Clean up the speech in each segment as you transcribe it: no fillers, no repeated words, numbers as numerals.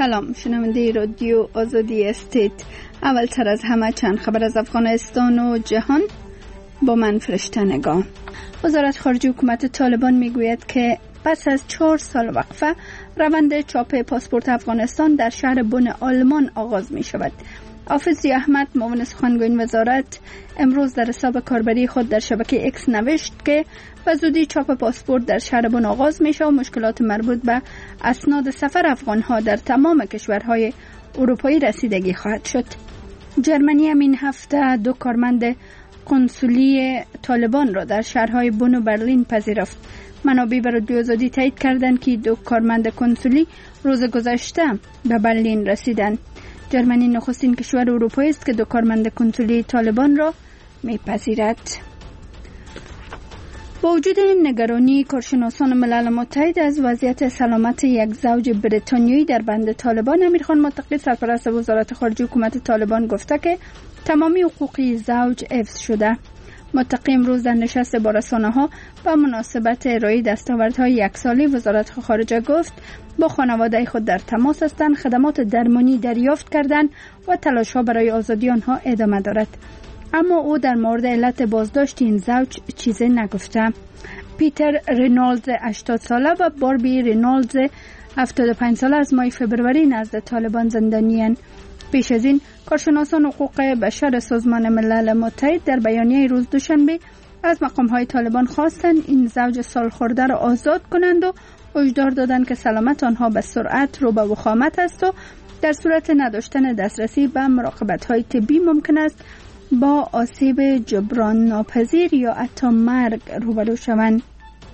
سلام، شنونده رادیو آزادی استیت. اول تر از همه چند خبر از افغانستان و جهان با من فرشته نگاه. وزارت خارجه حکومت طالبان میگوید که پس از 4 سال وقفه روند چاپ پاسپورت افغانستان در شهر بن آلمان آغاز می شود. حافظ احمد معاون سخنگوی وزارت امروز در حساب کاربری خود در شبکه اکس نوشت که به زودی چاپ پاسپورت در شهر بن آغاز می شود و مشکلات مربوط به اسناد سفر افغانها در تمام کشورهای اروپایی رسیدگی خواهد شد. جرمنی همین هفته 2 کارمند قنسولی طالبان را در شهرهای بن و برلین پذیرفت. منابع بر رادیو آزادی تایید کردند که 2 کارمند قنسولی روز گذشته به برلین رسیدند. جرمنی نخستین کشور اروپایی است که 2 کارمند قنسولی طالبان را میپذیرد. با وجود این نگرانی کارشناسان ملل متحد از وضعیت سلامت یک زوج بریتانیایی در بند طالبان، امیرخان متقی سرپرست وزارت خارجه حکومت طالبان گفته که تمامی حقوقی زوج حفظ شده. متقی امروز در نشست با رسانه‌ها به مناسبت ارائه دستاوردهای 1 ساله وزارت خارجه گفت با خانواده خود در تماس هستند، خدمات درمانی دریافت کردند و تلاش‌ها برای آزادی آنها ادامه دارد. اما او در مورد علت بازداشت این زوج چیزی نگفته. پیتر رینالدز 80 ساله و باربی رینالدز 75 ساله از ماه فوریه نزد طالبان زندانی‌اند. پیش از این کارشناسان حقوق بشر سازمان ملل متحد در بیانیه روز دوشنبه از مقام‌های طالبان خواستند این زوج سالخورده را آزاد کنند و هشدار دادند که سلامت آنها به سرعت رو به وخامت است و در صورت نداشتن دسترسی به مراقبت‌های طبی ممکن است با آسیب جبران ناپذیر یا حتی مرگ روبرو شوند.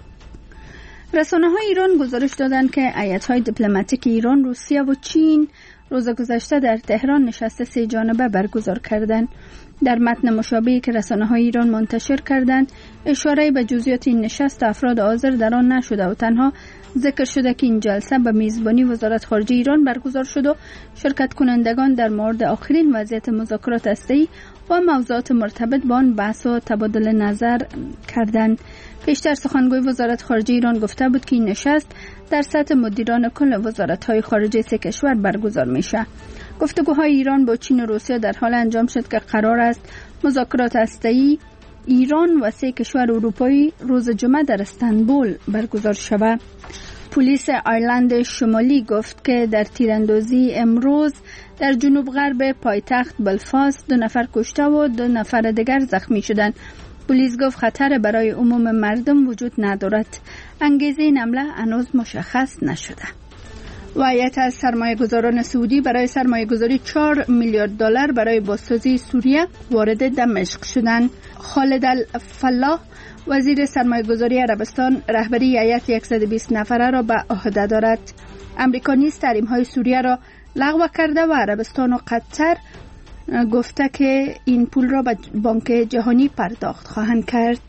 رسانه‌های ایران گزارش دادند که هیئت‌های دیپلماتیک ایران، روسیه و چین روز گذشته در تهران نشست 3 جانبه برگزار کردند. در متن مشابهی که رسانه‌های ایران منتشر کردند، اشاره به جزئیات این نشست افراد حاضر در آن نشده و تنها ذکر شده که این جلسه به میزبانی وزارت خارجه ایران برگزار شد و شرکت کنندگان در مورد آخرین وضعیت مذاکرات هسته‌ای و موضوعات مرتبط با آن بحث و تبادل نظر کردند. پیشتر سخنگوی وزارت خارجه ایران گفته بود که این نشست در سطح مدیران کل وزارت‌های خارجه 3 کشور برگزار میشه. گفتگوهای ایران با چین و روسیه در حال انجام شد که قرار است مذاکرات هسته‌ای ایران و 3 کشور اروپایی روز جمعه در استانبول برگزار شود. پلیس آیرلند شمالی گفت که در تیراندازی امروز در جنوب غرب پایتخت بلفاست 2 نفر کشته و 2 نفر دیگر زخمی شدند. پلیس گفت خطر برای عموم مردم وجود ندارد. انگیزه این حمله هنوز مشخص نشده. و هیئت از سرمایه‌گذاران سعودی برای سرمایه‌گذاری 4 میلیارد دلار برای بازسازی سوریه وارد دمشق شدند. خالد الفلاح وزیر سرمایه‌گذاری عربستان رهبری هیئت 120 نفره را به عهده دارد. امریکا نیز تحریم‌های سوریه را لغو کرده و عربستان و قطر گفته که این پول را به بانک جهانی پرداخت خواهند کرد.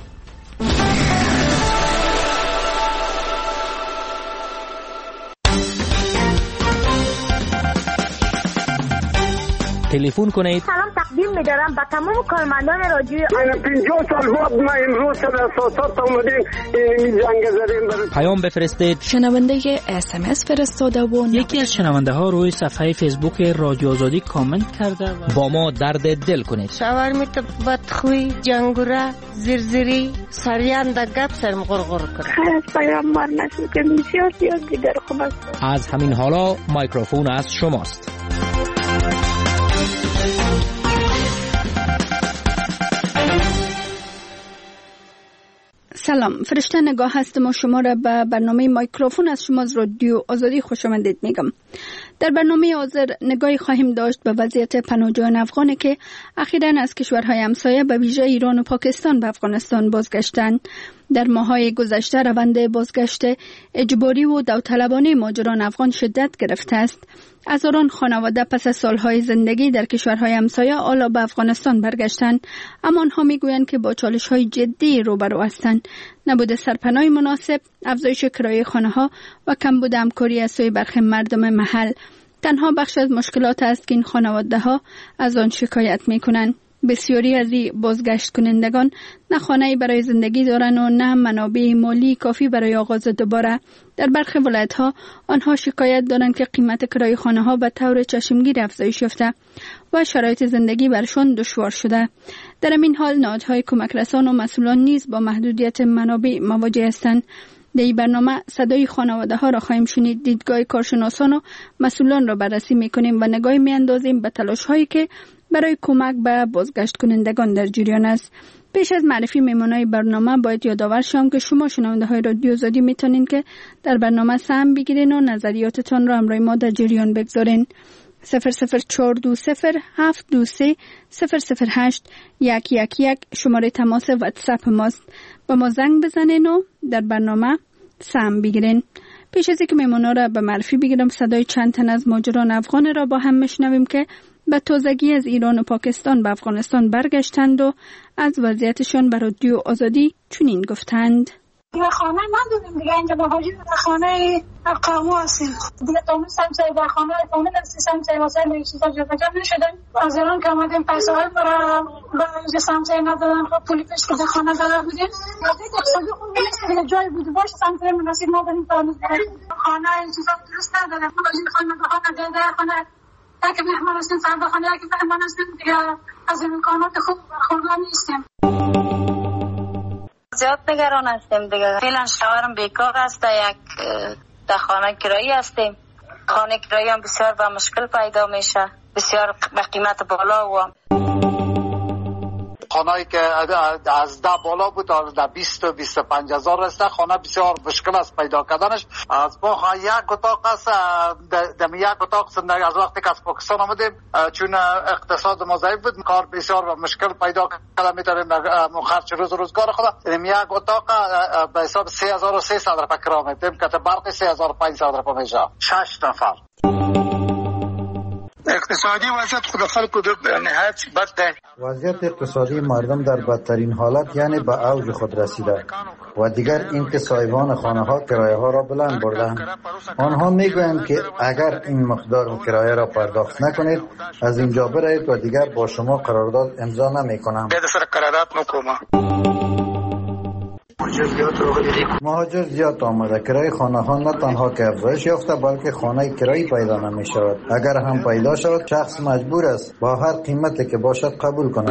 تلفن کنید. سلام تقدیم می‌دارم به تمام کارمندان رادیو. 50 سال بعد ما امروز در اساسات اومدیم این جنگ زدیم. پیام بفرستید. شنونده SMS فرستاده و یکی از شنونده ها روی صفحه فیسبوک رادیو آزادی کامنت کرده با ما درد دل کنید. شاورمیت بدخوی، جنگوره، زرزری، سریان در گپ سرم غرغر کنه. خیلی پیام مار نشد که بسیار دیگر خوب است. از همین حالا مایکروفون از شماست. سلام، فرشته نگاه هستم و شما را به برنامه مایکروفون از شما از رادیو آزادی خوش آمدید میگم. در برنامه حاضر نگاهی خواهیم داشت به وضعیت پناهجویان افغانی که اخیراً از کشورهای همسایه به ویژه ایران و پاکستان به افغانستان بازگشتند. در ماه‌های گذشته روند بازگشت اجباری و داوطلبانه مهاجران افغان شدت گرفته است. هزاران خانواده پس از سالهای زندگی در کشورهای همسایه حالا به افغانستان برگشتند، اما آنها میگویند که با چالش‌های جدی روبرو هستند. نبود سرپناه مناسب، افزایش کرایه خانه‌ها و کمبود همکاری از سوی برخی مردم محل تنها بخش از مشکلات است که این خانواده‌ها از آن شکایت می‌کنند. بسیاری از این بازگشت کنندگان نه خانه‌ای برای زندگی دارند و نه منابع مالی کافی برای آغاز دوباره. در برخی ولایت‌ها آنها شکایت دارند که قیمت کرایه خانه‌ها به طور چشمگیر افزایش یافته و شرایط زندگی برشان دشوار شده. در این حال نهادهای کمک رسان و مسئولان نیز با محدودیت منابع مواجه هستند. در این برنامه صدای خانواده ها را خواهیم شنید. دیدگاه کارشناسان و مسئولان را بررسی میکنیم و نگاهی میاندازیم به تلاش هایی که برای کمک به بازگشت کنندگان در جریان است. پیش از معرفی میمونای برنامه باید یادآور شم که شما شنونده های رادیو آزادی میتونین که در برنامه سهم بگیرین و نظریاتتان را همراه ما در جریان بگذارین. 00420723008 111 شماره تماس واتساپ ماست. با ما زنگ بزنین و در برنامه سهم بگیرین. پیش از اینکه میمونا را به معرفی بگیرم صدای چند تن از مهاجران افغان را با هم میشنویم که به تازگی از ایران و پاکستان به افغانستان برگشتند و از وضعیتشان به رادیو آزادی چنین گفتند. دیگه خانه نداریم دیگه، اینجا مهاجر در خانه اقامو هستیم دیگه. تامون سمسای در خانه اقامو هستیم، سمسای واسه لیک چیزا جابجا نشدن. از ایران که آمدیم پیسه های برای اینجا سمسای ندادن، خب پولی پیش که در خانه داده بودیم دیگه اقتصادی خوب نیست دیگه. جای بود باشه سمسای مناسب نداریم فراموش کنیم. خانه این چیزا درست نداره. مهاجر خانه به خانه داده خانه که مهمان هستیم، فردا خانه که مهمان هستیم دیگه. از این امکانات خوب برخوردار نیستیم. زیاد نگران هستیم دیگه. فعلا شوهرم بیکار است، یک در خانه کرایی هستیم. خانه کرایی هم بسیار به مشکل پیدا میشه، بسیار به قیمت بالا و خانه‌ای که از 10 بالا بود در 20 و 25 هزار است. خانه بسیار مشکل است پیدا کردنش. از ما یک اتاق است، در یک اتاق زندگی از وقتی که از پاکستان آمدیم چون اقتصاد ما ضعیف بود کار بسیار مشکل پیدا کردن. میتونیم خرج روزگار خود یک اتاق به حساب 3300 روپیه کرایه میدیم که برق 3500 روپیه میشه. 6 نفر. اقتصادی وضعیت خود خلق نهایت بد. وضعیت اقتصادی مردم در بدترین حالت یعنی به اوج خود رسیده و دیگر این که صاحبان خانه ها کرایه ها را بلند بردند. آنها میگویند که اگر این مقدار کرایه را پرداخت نکنید از اینجا برید و دیگر با شما قرارداد امضا نمیکنم. مهاجر زیاد آمده. کرایه خانه ها نه تنها که افزایش یافته بلکه خانه کرایی پیدا نمی شود. اگر هم پیدا شود شخص مجبور است با هر قیمتی که باشد قبول کند.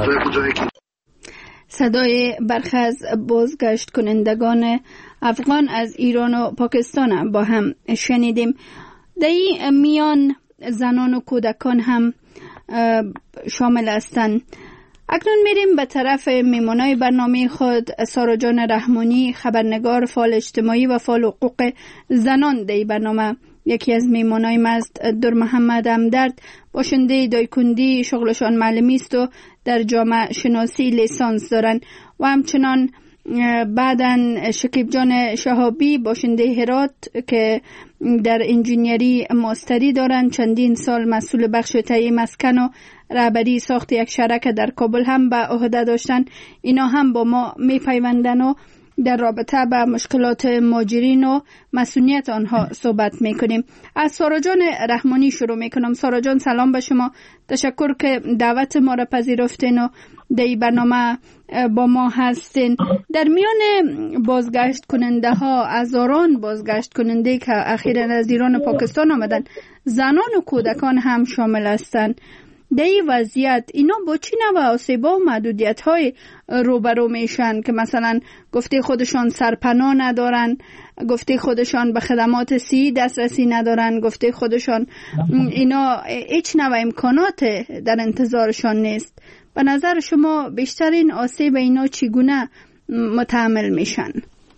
صدای برخی از بازگشت کنندگان افغان از ایران و پاکستان با هم شنیدیم. در این میان زنان و کودکان هم شامل هستند. اکنون میریم به طرف میمونای برنامه خود. سارا جان رحمانی، خبرنگار، فعال اجتماعی و فعال حقوق زنان در برنامه. یکی از میمونای مست در محمد همدرد باشنده دایکندی، شغلشان معلمی است و در جامعه شناسی لیسانس دارند و همچنان بعدن شکیب جان شهابی باشنده هرات که در انجینیری ماستری دارند، چندین سال مسئول بخش تهیه مسکن و رهبری ساخت یک شرکت در کابل هم به عهده داشتن. اینا هم با ما میپیوندن و در رابطه با مشکلات مهاجرین و مسئولیت آنها صحبت میکنیم. از سارا جان رحمانی شروع میکنم. سارا جان سلام به شما، تشکر که دعوت ما را پذیرفتین و در این برنامه با ما هستین. در میان بازگشت کننده ها هزاران بازگشت کننده که اخیراً از ایران و پاکستان آمدن، زنان و کودکان هم شامل هستند. در این وضعیت اینا با چی نوع آسیب‌ها و محدودیت‌های روبرو میشن که مثلا گفته خودشان سرپناه ندارن، گفته خودشان به خدمات صحی دسترسی ندارن، گفته خودشان اینا هیچ نوع امکانات در انتظارشان نیست. به نظر شما بیشترین آسیب اینا چگونه متحمل میشن؟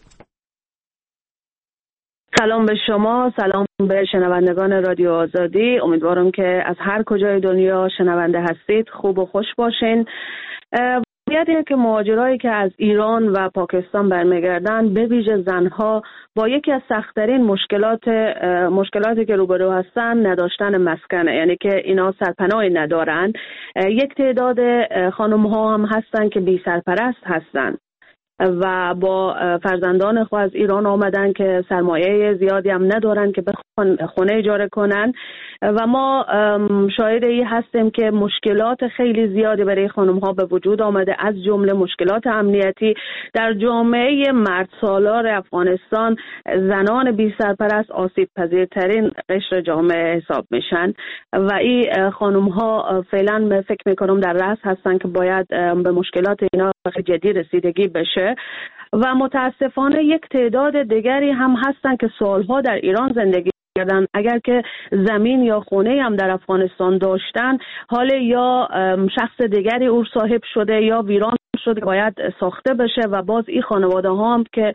سلام به شما، سلام به شنوندگان رادیو آزادی. امیدوارم که از هر کجای دنیا شنونده هستید خوب و خوش باشین. باید اینه که مهاجرایی که از ایران و پاکستان برمیگردن به ویژه زنها با یکی از سخت‌ترین مشکلاتی که روبرو هستن نداشتن مسکنه، یعنی که اینا سرپناهی ندارن. یک تعداد خانم ها هم هستن که بی سرپرست هستن. و با فرزندان خود از ایران آمدن که سرمایه زیادی هم ندارن که خونه اجاره کنن و ما شاهد این هستیم که مشکلات خیلی زیادی برای خانم ها به وجود آمده، از جمله مشکلات امنیتی. در جامعه مرد سالار افغانستان زنان بی سرپرست آسیب پذیرترین قشر جامعه حساب میشن و این خانم ها فعلا فکر میکنم در رأس هستن که باید به مشکلات اینا جدی رسیدگی بشه و متاسفانه یک تعداد دیگری هم هستن که سالها در ایران زندگی کردن. اگر که زمین یا خونه هم در افغانستان داشتن، حال یا شخص دیگری او صاحب شده یا ویران شده، باید ساخته بشه و باز این خانواده ها هم که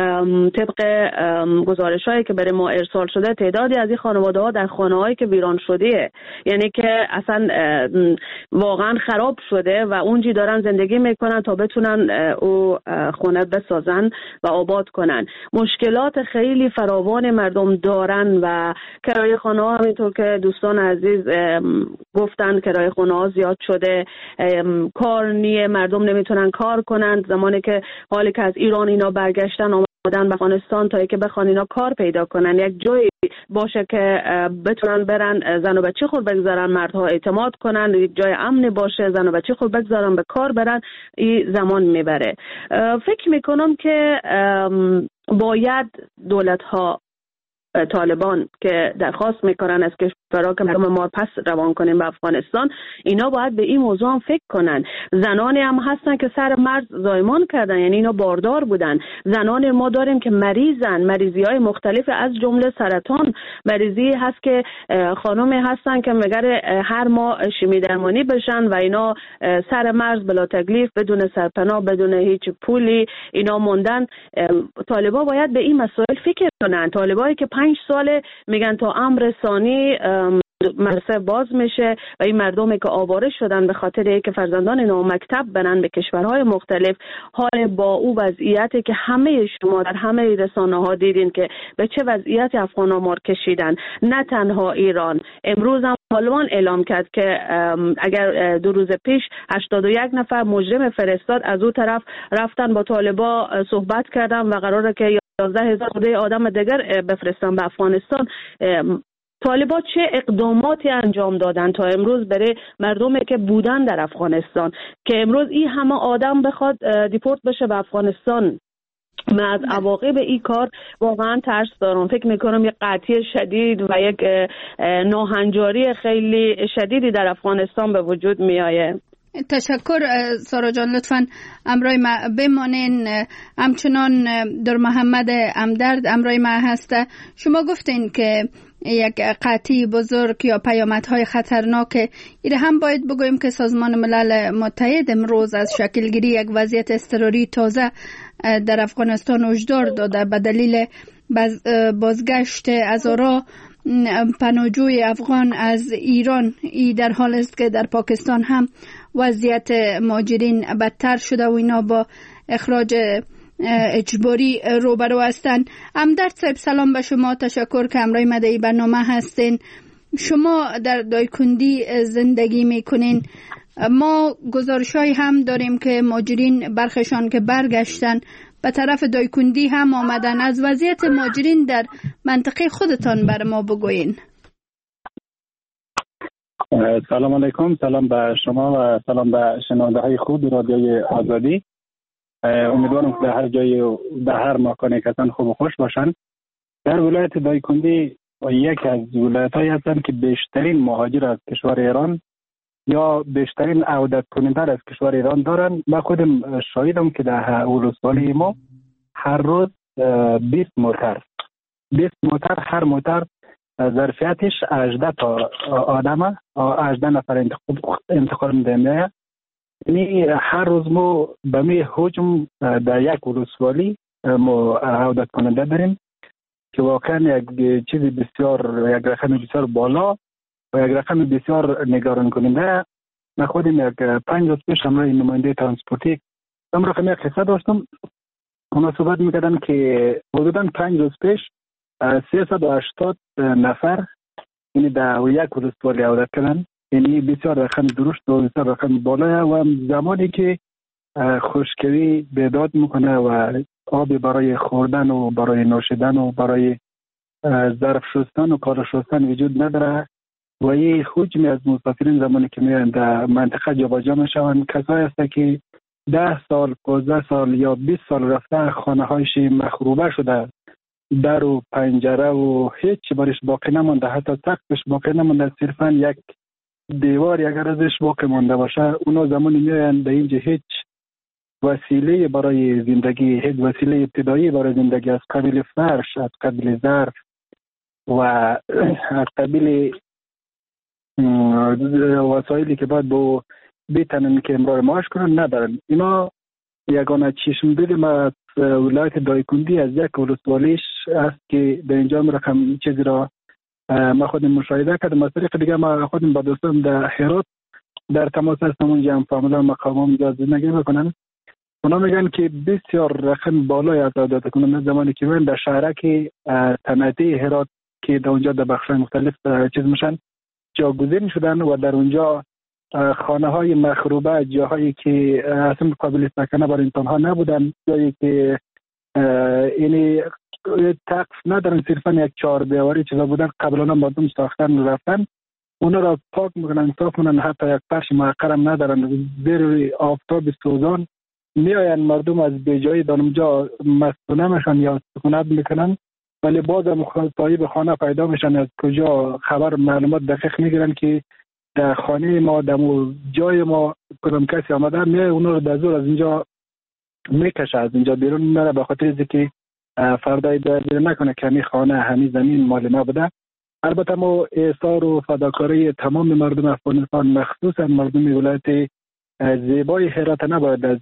طبق گزارش هایی که برای ما ارسال شده تعدادی از این خانواده ها در خانه هایی که ویران شده، یعنی که اصلا واقعا خراب شده و اونجی دارن زندگی میکنن تا بتونن او خونه بسازن و آباد کنن. مشکلات خیلی فراوان مردم دارن و کرایه خانه ها همینطور که دوستان عزیز گفتن کرایه خانه ها زیاد شده، کار نیه، مردم نمیتونن کار کنند. زمانی که حالی که از ایران اینا برگشتن آمدن به افغانستان تا که بخوان اینا کار پیدا کنن، یک جایی باشه که بتونن برن زن و بچه خود بگذارن، مردها اعتماد کنن، یک جای امن باشه، زن و بچه خود بگذارن به کار برن، این زمان میبره. فکر میکنم که باید دولت ها طالبان که درخواست میکنن از کشورها که مردم ما پس روان کنیم به افغانستان، اینا باید به این موضوع هم فکر کنن. زنانی هم هستن که سر مرز زایمان کردن، یعنی اینا باردار بودن. زنان ما داریم که مریضن، مریضی های مختلف از جمله سرطان. مریضی هست که خانمی هستن که مگر هر ماه شیمی درمانی بشن و اینا سر مرز بلا تکلیف، بدون سرپناه، بدون هیچ پولی اینا موندن. طالبا باید به این مسائل فکر کنن. طالبایی که 5 ساله میگن تا امر ثانی مدرسه باز میشه و این مردمی که آواره شدن به خاطر اینکه فرزندان اینا مکتب برن به کشورهای مختلف، حال با او وضعیتی که همه شما در همه رسانه ها دیدین که به چه وضعیت افغان‌ها مار کشیدن. نه تنها ایران، امروز هم طالبان اعلام کرد که اگر 2 روز پیش 81 نفر مجرم فرستاد، از او طرف رفتن با طالبا صحبت کردن و قراره که 11,000 آدم دیگر بفرستن به افغانستان. طالبان چه اقداماتی انجام دادن تا امروز برای مردمی که بودن در افغانستان که امروز این همه آدم بخواد دیپورت بشه به افغانستان؟ من از عواقب این کار واقعا ترس دارم. فکر میکنم یک قحطی شدید و یک ناهنجاری خیلی شدیدی در افغانستان به وجود میآید. تشکر سارا جان، لطفاً امرای ما بمانین. همچنان در محمد امدرد امرای ما هسته. شما گفتین که یک قحطی بزرگ یا پیامدهای خطرناک، این هم باید بگوییم که سازمان ملل متحد امروز از شکلگیری یک وضعیت اضطراری تازه در افغانستان هشدار داده به دلیل بازگشت هزاران پناهجوی افغان از ایران. ای در حال است که در پاکستان هم وضعیت مهاجرین بدتر شده و اینا با اخراج اجباری روبرو هستند. امدرد صاحب سلام به شما، تشکر که همراه مدعی برنامه هستین. شما در دایکندی زندگی میکنین. ما گزارش‌هایی هم داریم که مهاجرین برخشان که برگشتن به طرف دایکندی هم آمدن. از وضعیت مهاجرین در منطقه خودتان بر ما بگوین. سلام علیکم، سلام به شما و سلام به شنونده های خوب رادیوی آزادی. امیدوارم که در هر جای و در هر مکانی که خوب و خوش باشن. در ولایت دایکندی یک از ولایت هایی هستند که بیشترین مهاجر از کشور ایران یا بیشترین عودت کننده از کشور ایران دارن. من خودم شاهدم که در ولسوالی ما هر روز 20 موتر هر موتر ظرفیتش 18 تا آدم 18 نفر انتقال میده. یعنی هر روز ما به می حجم در یک ولسوالی ما عودت کننده داریم که واقعا یک چیزی بسیار، یک رقم بسیار بالا و یک رقم بسیار نگران کننده. من خودم یک 5 روز پیش همراه نماینده ترانسپورتی رقم یک قصه داشتم. اونا صحبت میکردن که حدوداً 5 روز پیش 380 نفر یعنی در یک ولسوالی عودت کردن. یعنی بسیار رقم درشت و بسیار رقم بالا و زمانی که خشکوی بیداد میکنه و آبی برای خوردن و برای نوشیدن و برای ظرف شستن و کار شستن وجود نداره و این حجم از مسافرین زمانی که میان در منطقه جابجا میشوند کسایی هستند که 10 سال 15 سال یا 20 سال رفته خانه هایش مخروبه شده، در و پنجره و هیچ برش باقی نمونده، حتی سقفش باقی نمونده، صرفا یک دیوار اگر ازش باقی مونده باشه، اونا زمانی میان در اینجا هیچ وسیله برای زندگی، هیچ وسیله ابتدایی برای زندگی از قبیل فرش، از قبیل ظرف و از قبیل وسایلی که باید با بیتنن که امرار معاش کنن ندارن. اینا یگانه چشم دید ما از ولایت دایکندی از یک ولسوالیش است که در اینجا رقم چیزی را ما خودم مشاهده کردم. از طریق دیگه ما خودم با دوستان در هرات در تماس هستم، اونجا هم فامیلا مقامام اینجا زندگی میکنن. اونا میگن که بسیار رقم بالای از عادت کنن زمانی که من در شهرک صنعتی هرات که در اونجا در بخش‌های مختلف چیز میشن جاگزین شدن و در اونجا خانه های مخروبه، جاهایی که اصلا قابل سکنه برای انسان ها نبودن، جایی که اینی تقف ندارن، صرفا یک چهار دیواری چیزا بودن، قبلا مردم ساختن و رفتن، اونا را پاک میکنن، صاف میکنن، حتی یک فرش معقرم ندارن، زیر آفتاب سوزان میآین مردم از بیجایی در اونجا مسکونه میشن یا سکونت میکنن، ولی بازم صاحب خانه پیدا میشن از کجا خبر معلومات دقیق میگیرن که در خانه ما در جای ما کدام کسی آمده، میای اونا رو در زور از اینجا میکشه، از اینجا بیرون میبره، به خاطر اینکه فردای بیرون نکنه که همین خانه همین زمین مال ما بوده. البته ما ایثار و فداکاری تمام مردم افغانستان مخصوصا مردم ولایت زیبای هرات نباید از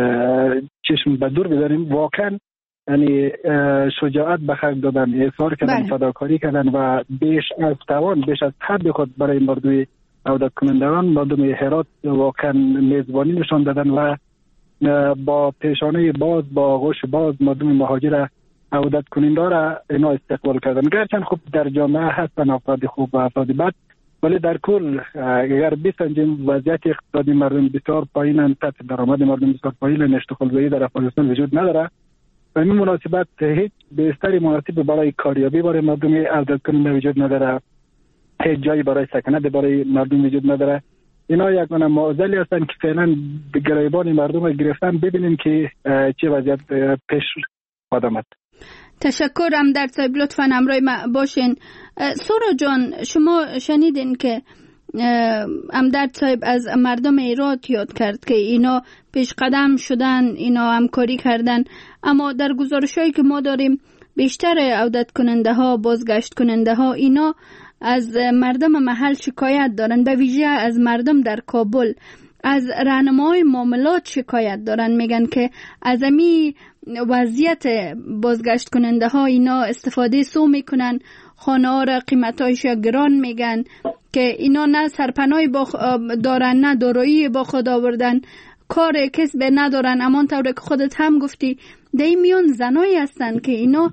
چشم به دور بذاریم. واقعا یعنی شجاعت به خرج دادن، ایثار کردن، فداکاری کردن و بیش از توان، بیش از حد خود برای مردم عودت کنندگان مردم هرات واقعا میزبانی نشان دادن و با پیشانه باز، با آغوش باز مردم مهاجر عودت کننده را اینا استقبال کردن. گرچند خب در جامعه هستن افراد خوب و افراد بد، ولی در کل اگر بسنجیم وضعیت اقتصادی مردم بسیار پایینن، سطح درآمد مردم بسیار پایینه، اشتغالزایی در افغانستان وجود نداره. و این مناسبت هیچ بستری مناسب برای کاریابی برای مردم عودت کننده وجود نداره، هیچ جایی برای سکنت برای مردم وجود نداره. اینا یگانه معضلی هستن که فعلا به گریبان مردم گرفتن. ببینیم که چه وضعیت پیش خواهد آمد. تشکر امدرد صاحب، لطفاً همراه ما باشین. سورا جان، شما شنیدین که امدرد صاحب از مردم هرات یاد کرد که اینا پیش قدم شدن، اینا همکاری کردن، اما در گزارشایی که ما داریم بیشتر عودت کننده ها، بازگشت کننده ها، اینا از مردم محل شکایت دارن، به ویژه از مردم در کابل، از راهنمای معاملات شکایت دارن، میگن که از امی وضعیت بازگشت کننده ها اینا استفاده سو میکنن، خانه ها را قیمتایش گران میگن که اینا نه سرپناهی دارن، نه دارایی با خود آوردن، کار کسب ندارن. امان طور که خودت هم گفتی در این میان زنایی هستن که اینا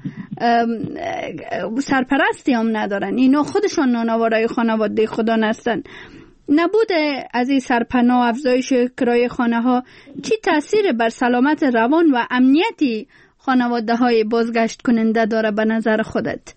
سرپرستی هم ندارن، اینا خودشان نانوارای خانواده خودان هستن. نبود از این سرپناه، افزایش کرایه خانه ها چی تاثیر بر سلامت روان و امنیتی خانواده های بازگشت کننده داره به نظر خودت؟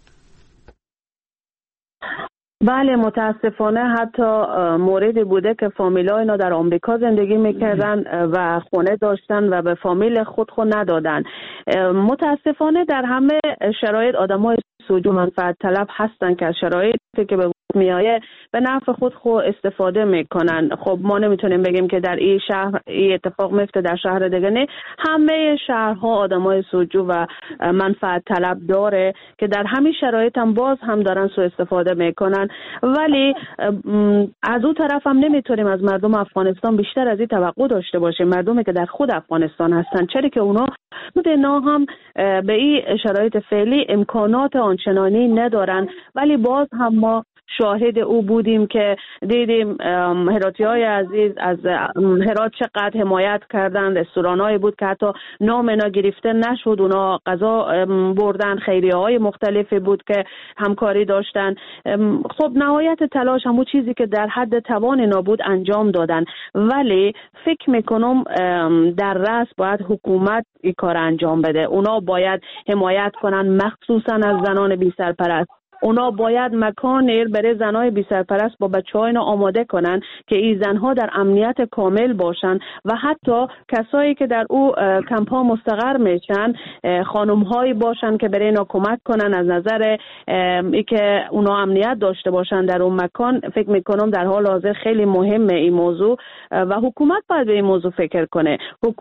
بله، متاسفانه حتی موردی بوده که فامیلا اینا در آمریکا زندگی میکردن و خونه داشتن و به فامیل خود ندادن. متاسفانه در همه شرایط آدمای سوجو منفعت طلب هستن که از شرایطی که به میایه به نفع خود استفاده میکنن. خب ما نمیتونیم بگیم که در این شهر این اتفاق میفته، در شهر دیگه نه. همه شهرها آدمای سوجو و منفعت طلب داره که در همین شرایط هم باز هم دارن سوء استفاده میکنن. ولی از اون طرف هم نمیتونیم از مردم افغانستان بیشتر از این توقع داشته باشیم، مردمی که در خود افغانستان هستن، چرا که اونا هم به این شرایط فعلی امکانات آنچنانی ندارن. ولی باز هم ما شاهد او بودیم که دیدیم هراتی های عزیز از هرات چقدر حمایت کردن. رستورانایی بود که حتی نام اینا گرفته نشد، اونا غذا بردن. خیریه های مختلفی بود که همکاری داشتن. خب نهایت تلاش همون چیزی که در حد توان اینا بود انجام دادن، ولی فکر میکنم در رأس باید حکومت این کار انجام بده. اونا باید حمایت کنن، مخصوصا از زنان بی سرپرست. اونا باید مکانی برای زنای بی سرپرست با بچه‌ها اینا آماده کنن که این زنها در امنیت کامل باشن و حتی کسایی که در او کمپ ها مستقر میشن خانم‌هایی باشن که برای اینا کمک کنن از نظر ای که اونا امنیت داشته باشن در اون مکان. فکر میکنم در حال حاضر خیلی مهمه این موضوع و حکومت باید به این موضوع فکر کنه.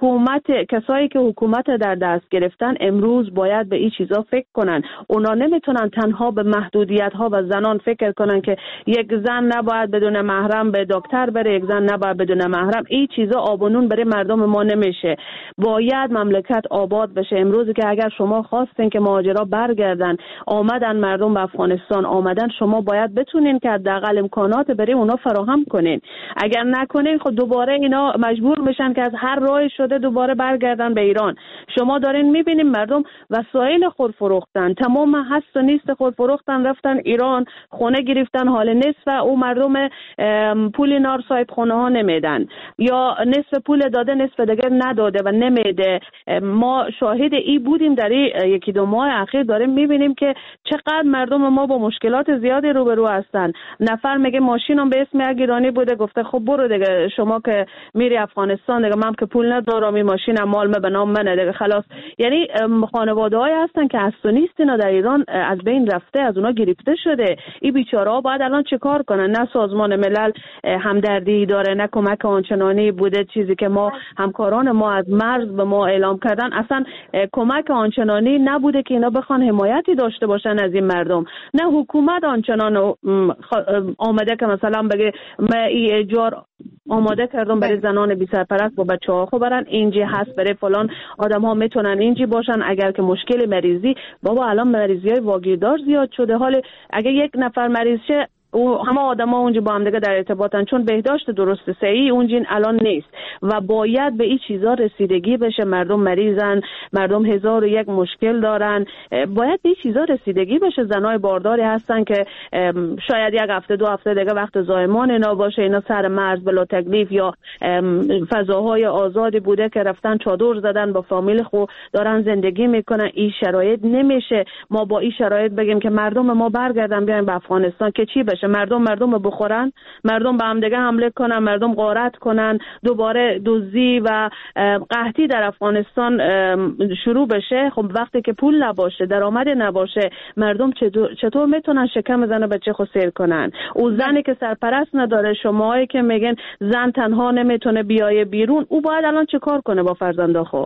کسایی که حکومت در دست گرفتن امروز باید به این چیزا فکر کنن. اونا نمیتونن تنها به محدودیت ها و زنان فکر کنن که یک زن نباید بدون محرم به دکتر بره، یک زن نباید بدون محرم. این چیزا آبونون برای مردم ما نمیشه. باید مملکت آباد بشه. امروز که اگر شما خواستین که مهاجرا برگردن، آمدن مردم به افغانستان آمدن، شما باید بتونین که حداقل امکانات برای اونا فراهم کنین. اگر نکنین خود دوباره اینا مجبور میشن که از هر راهی شده دوباره برگردن به ایران. شما دارین میبینین مردم وسایل خود فروختن، تمام هست و نیست خود فروختن، رفتن ایران، خونه گرفتن، حال نصف او مردم پول نار صاحب خونه ها نمیدن یا نصف پول داده نصف دیگر نداده و نمیده. ما شاهد ای بودیم در یکی دو ماه اخیر، داریم میبینیم که چقدر مردم ما با مشکلات زیادی روبرو هستن. نفر میگه ماشینم به اسم ایرانی بوده، گفته خب برو دیگه شما که میری افغانستان دیگه، من که پول ندارم این ماشینم مال به نام منه دیگه خلاص. یعنی خانواده‌ای هستن که هست و نیست اینا در ایران از بین رفته، از اونا گرفته شده. این بیچاره‌ها باید الان چه کار کنن؟ نه سازمان ملل همدردی داره، نه کمک آنچنانی بوده. چیزی که ما همکاران ما از مرز به ما اعلام کردن اصلا کمک آنچنانی نبوده که اینا بخوان حمایتی داشته باشن از این مردم. نه حکومت آنچنان آمده که مثلا بگه من این اجار آماده کردم برای زنان بی سرپرست با بچه‌ها، خب برن اینجی هست برای فلان آدم‌ها میتونن اینجی باشن. اگر که مشکل مریضی، بابا الان مریضی‌های واگیردار زیاد شده. حال اگه یک نفر مریض شه همه آدما اونجا با هم دیگه در ارتباطن، چون بهداشت درست صحیح اونجین الان نیست و باید به این چیزا رسیدگی بشه. مردم مریضن، مردم 1001 مشکل دارن، باید به این چیزا رسیدگی بشه. زنای بارداری هستن که شاید یک هفته دو هفته دیگه وقت زایمان اینا باشه، اینا سر مرز بلا تکلیف یا فضاهای آزادی بوده که رفتن چادر زدن با فامیل خود دارن زندگی میکنن. این شرایط نمیشه ما با این شرایط بگیم که مردم ما برگردن بیاین به افغانستان که چی بشه؟ مردم بخورن، مردم به هم دیگه حمله کنن، مردم غارت کنن، دوباره دزدی و قحطی در افغانستان شروع بشه. خب وقتی که پول نباشه، درآمد نباشه، مردم چطور میتونن شکم زن و بچه خود سیر کنن؟ او زنی که سرپرست نداره، شماهایی که میگن زن تنها نمیتونه بیایه بیرون، او باید الان چه کار کنه با فرزنده خود؟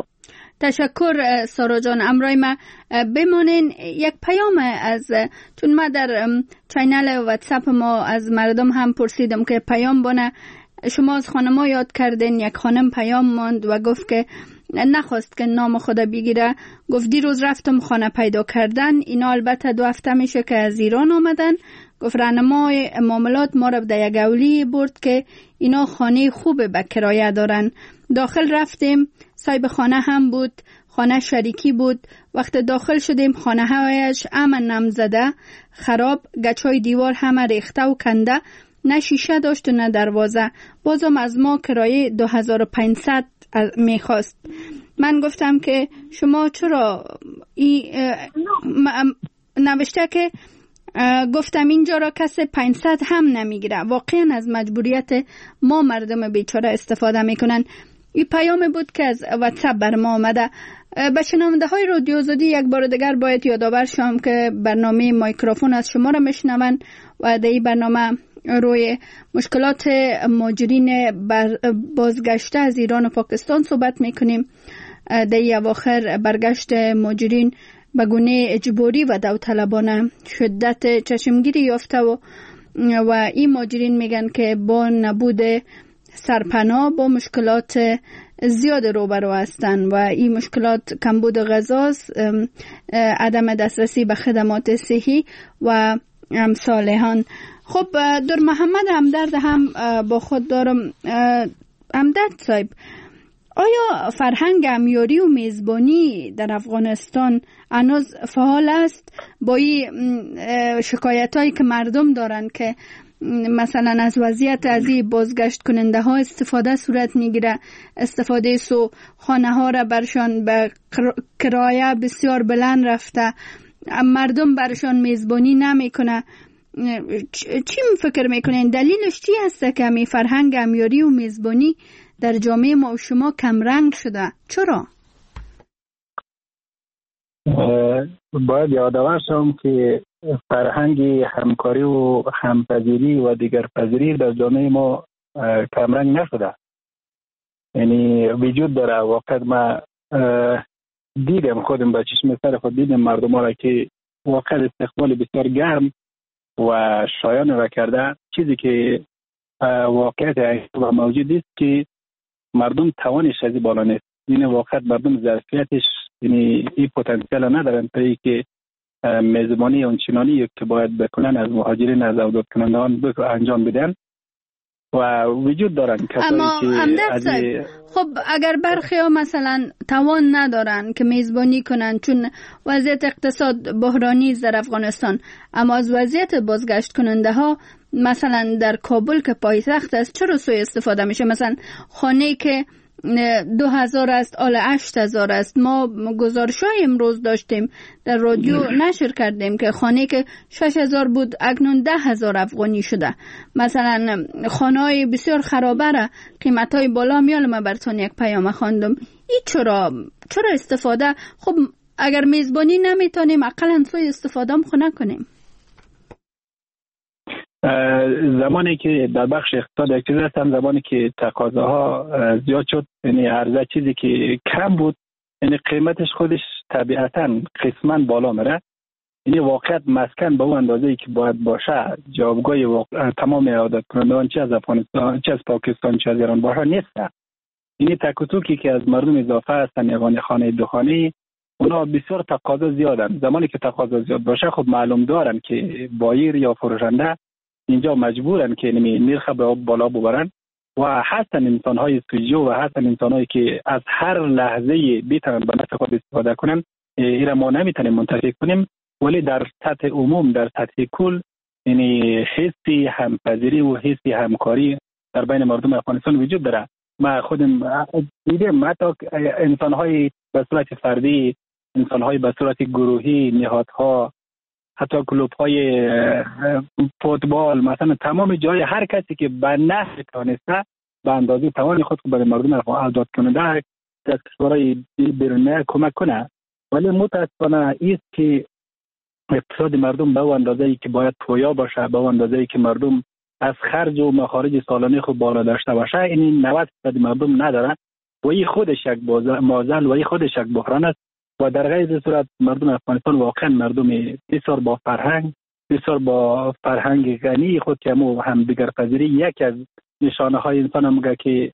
تشکر سارا جان. امرای ما بمانین یک پیام از، چون ما در چینل واتساپ ما از مردم هم پرسیدم که پیام بونه. شما از خانم‌ها یاد کردین، یک خانم پیام ماند و گفت که نخواست که نام خدا بگیره. گفت دیروز رفتم خانه پیدا کردن، اینا البته 2 هفته میشه که از ایران آمدن. گفت راهنمای معاملات ما را به یک اولی برد که اینا خانه خوبه به کرایه دارن. داخل رفتیم، صاحب خانه هم بود، خانه شریکی بود. وقت داخل شدیم خانه هایش همه نم زده، خراب، گچای دیوار همه ریخته و کنده، نه شیشه داشت و نه دروازه. بازم از ما کرایه 2500 میخواست. من گفتم که شما چرا نوشته که گفتم اینجا را کسی 500 هم نمیگیره. واقعا از مجبوریت ما مردم بیچاره استفاده میکنن. این پیام بود که از واتساپ بر ما آمده. به شنونده های رادیو آزادی یک بار دیگر باید یادآور شم که برنامه مایکروفون از شما را میشنون و در این برنامه روی مشکلات مهاجرین بازگشته از ایران و پاکستان صحبت میکنیم. در این اواخر برگشت مهاجرین به گونه اجباری و داوطلبانه شدت چشمگیری یافته و این مهاجرین میگن که با نبود سرپناه با مشکلات زیاد روبرو هستند و این مشکلات کمبود غذاست، عدم دسترسی به خدمات صحی و امثالهان. خب در محمد همدرد هم با خود دارم. همدرد صاحب، آیا فرهنگ همیاری و میزبانی در افغانستان هنوز فعال است؟ با این شکایت هایی که مردم دارن که مثلا از وضعیت از این بازگشت کننده ها استفاده صورت میگیره، استفاده سو خانه ها را برشان به کرایه بسیار بلند رفته، مردم برشان میزبانی نمیکنه، چی فکر میکنین دلیلش چی هسته که می فرهنگ همیاری و میزبانی در جامعه ما و شما کمرنگ شده؟ چرا؟ باید یادآور شم که فرهنگ همکاری و همپذیری و دیگرپذیری در جامعه ما کمرنگ نشده. یعنی وجود داره. واقعا ما دیدم، خودم با چشم سر خود دیدم مردم ها را که واقعا استقبال بسیار گرم و شایان را کرده. چیزی که واقعیت و موجود است که مردم توانش از بالا نیست. یعنی واقعا مردم ظرفیتش، یعنی این پتانسیل ندارن تا اینکه میزبانی اونچنانی که باید بکنن از مهاجرین، از عودت کنندگان انجام بدن و وجود دارن کسایی که خب اگر برخی ها مثلا توان ندارن که میزبانی کنن چون وضعیت اقتصاد بحرانی است در افغانستان، اما از وضعیت بازگشت کننده ها مثلا در کابل که پایتخت است چرا سوء استفاده میشه؟ مثلا خانه‌ای که 2000 است آل 8000 است. ما گزارش‌های امروز داشتیم در رادیو نشر کردیم که خانه‌ای که 6000 بود اکنون 10000 افغانی شده. مثلا خانه‌های بسیار خرابه را قیمت‌های بالا میال. ما براتون یک پیام خواندم. این چرا استفاده؟ خب اگر میزبانی نمیتونیم اقلا سوء استفاده هم نکنیم. زمانی که در بخش اقتصاد اکتیو هستم، زمانی که تقاضاها زیاد شد، یعنی عرضه چیزی که کم بود، یعنی قیمتش خودش طبیعتاً قسماً بالا میره. یعنی واقعیت مسکن به اون اندازه‌ای که باید باشه، جوابگاه تمام عادت کنندگان چه از افغانستان، چه از پاکستان، چه از ایران باشه نیست. یعنی تک و توکی که از مردم اضافه هستن، یگانه خانه دو خانه، اونا بسیار تقاضا زیادن. زمانی که تقاضا زیاد باشه، خب معلوم دارن که بایر یا فروشنده اینجا مجبورن که نرخ بالا ببرن و هستن انسان‌های سوجو و هستن انسان‌هایی که از هر لحظه بیترن به نفع خود استفاده کنن. این را ما نمیتونیم منتفی کنیم، ولی در سطح عموم، در سطح کل، یعنی حسی همپذیری و حسی همکاری در بین مردم افغانستان وجود داره. ما خودم دیدم حتی انسان‌های به صورت فردی، انسان‌های به صورت گروهی، نهادها، حتی کلوب‌های فوتبال، مثلا تمام جای هر کسی که به نفع تانسته به اندازه توان خود برای مردم عودت کننده از کشورهای بیرونی کمک کنه. ولی متاسفانه است که اقتصاد مردم به اندازه‌ای که باید پویا باشه، به اندازه‌ای که مردم از خرج و مخارج سالانه خود بالا داشته باشه، این 90% مردم نداره و این خودش یک معضل و این خودش یک بحران است. و در غیر صورت مردم افغانستان واقعا مردم بسیار با فرهنگ، بسیار با فرهنگ غنی خود که هم دیگرپذیری یک از نشانه های انسان هم میگه که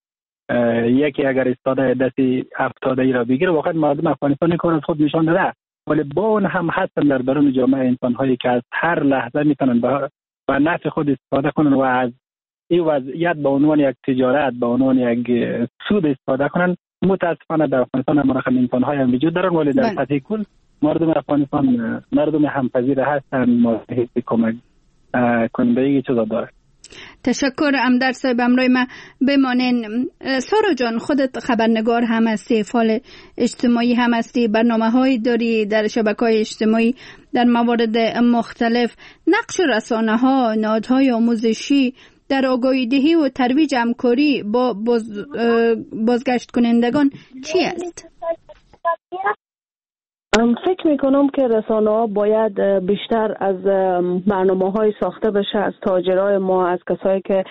یکی اگر استاده دستی افتاده ای را بگیره، واقعا مردم افغانستان کار از خود نشان داده. ولی با اون هم هستن در درون جامعه انسان هایی که از هر لحظه میتونن به نفع خود استفاده کنن و از این وضعیت به عنوان یک تجارت، به عنوان یک سود استفاده کنن. متاسفانه در افغانستان هم انسان‌های هم وجود دارن، ولی در سطح کل مردم افغانستان مردم همپذیر هستن، مواهب کمک کننده چیزا داره. تشکر همدرد صاحب. امروز ما بمانین. سارا جان، خودت خبرنگار هم هستی، فعال اجتماعی هم هستی، برنامه‌هایی داری در شبکه‌های اجتماعی در موارد مختلف. نقش رسانه‌ها، نهادهای آموزشی در آگاهی دهی و ترویج همکاری با بازگشت کنندگان چی است؟ فکر میکنم که رسانه‌ها باید بیشتر از برنامه‌های ساخته بشه، از تاجرای ما، از کسایی که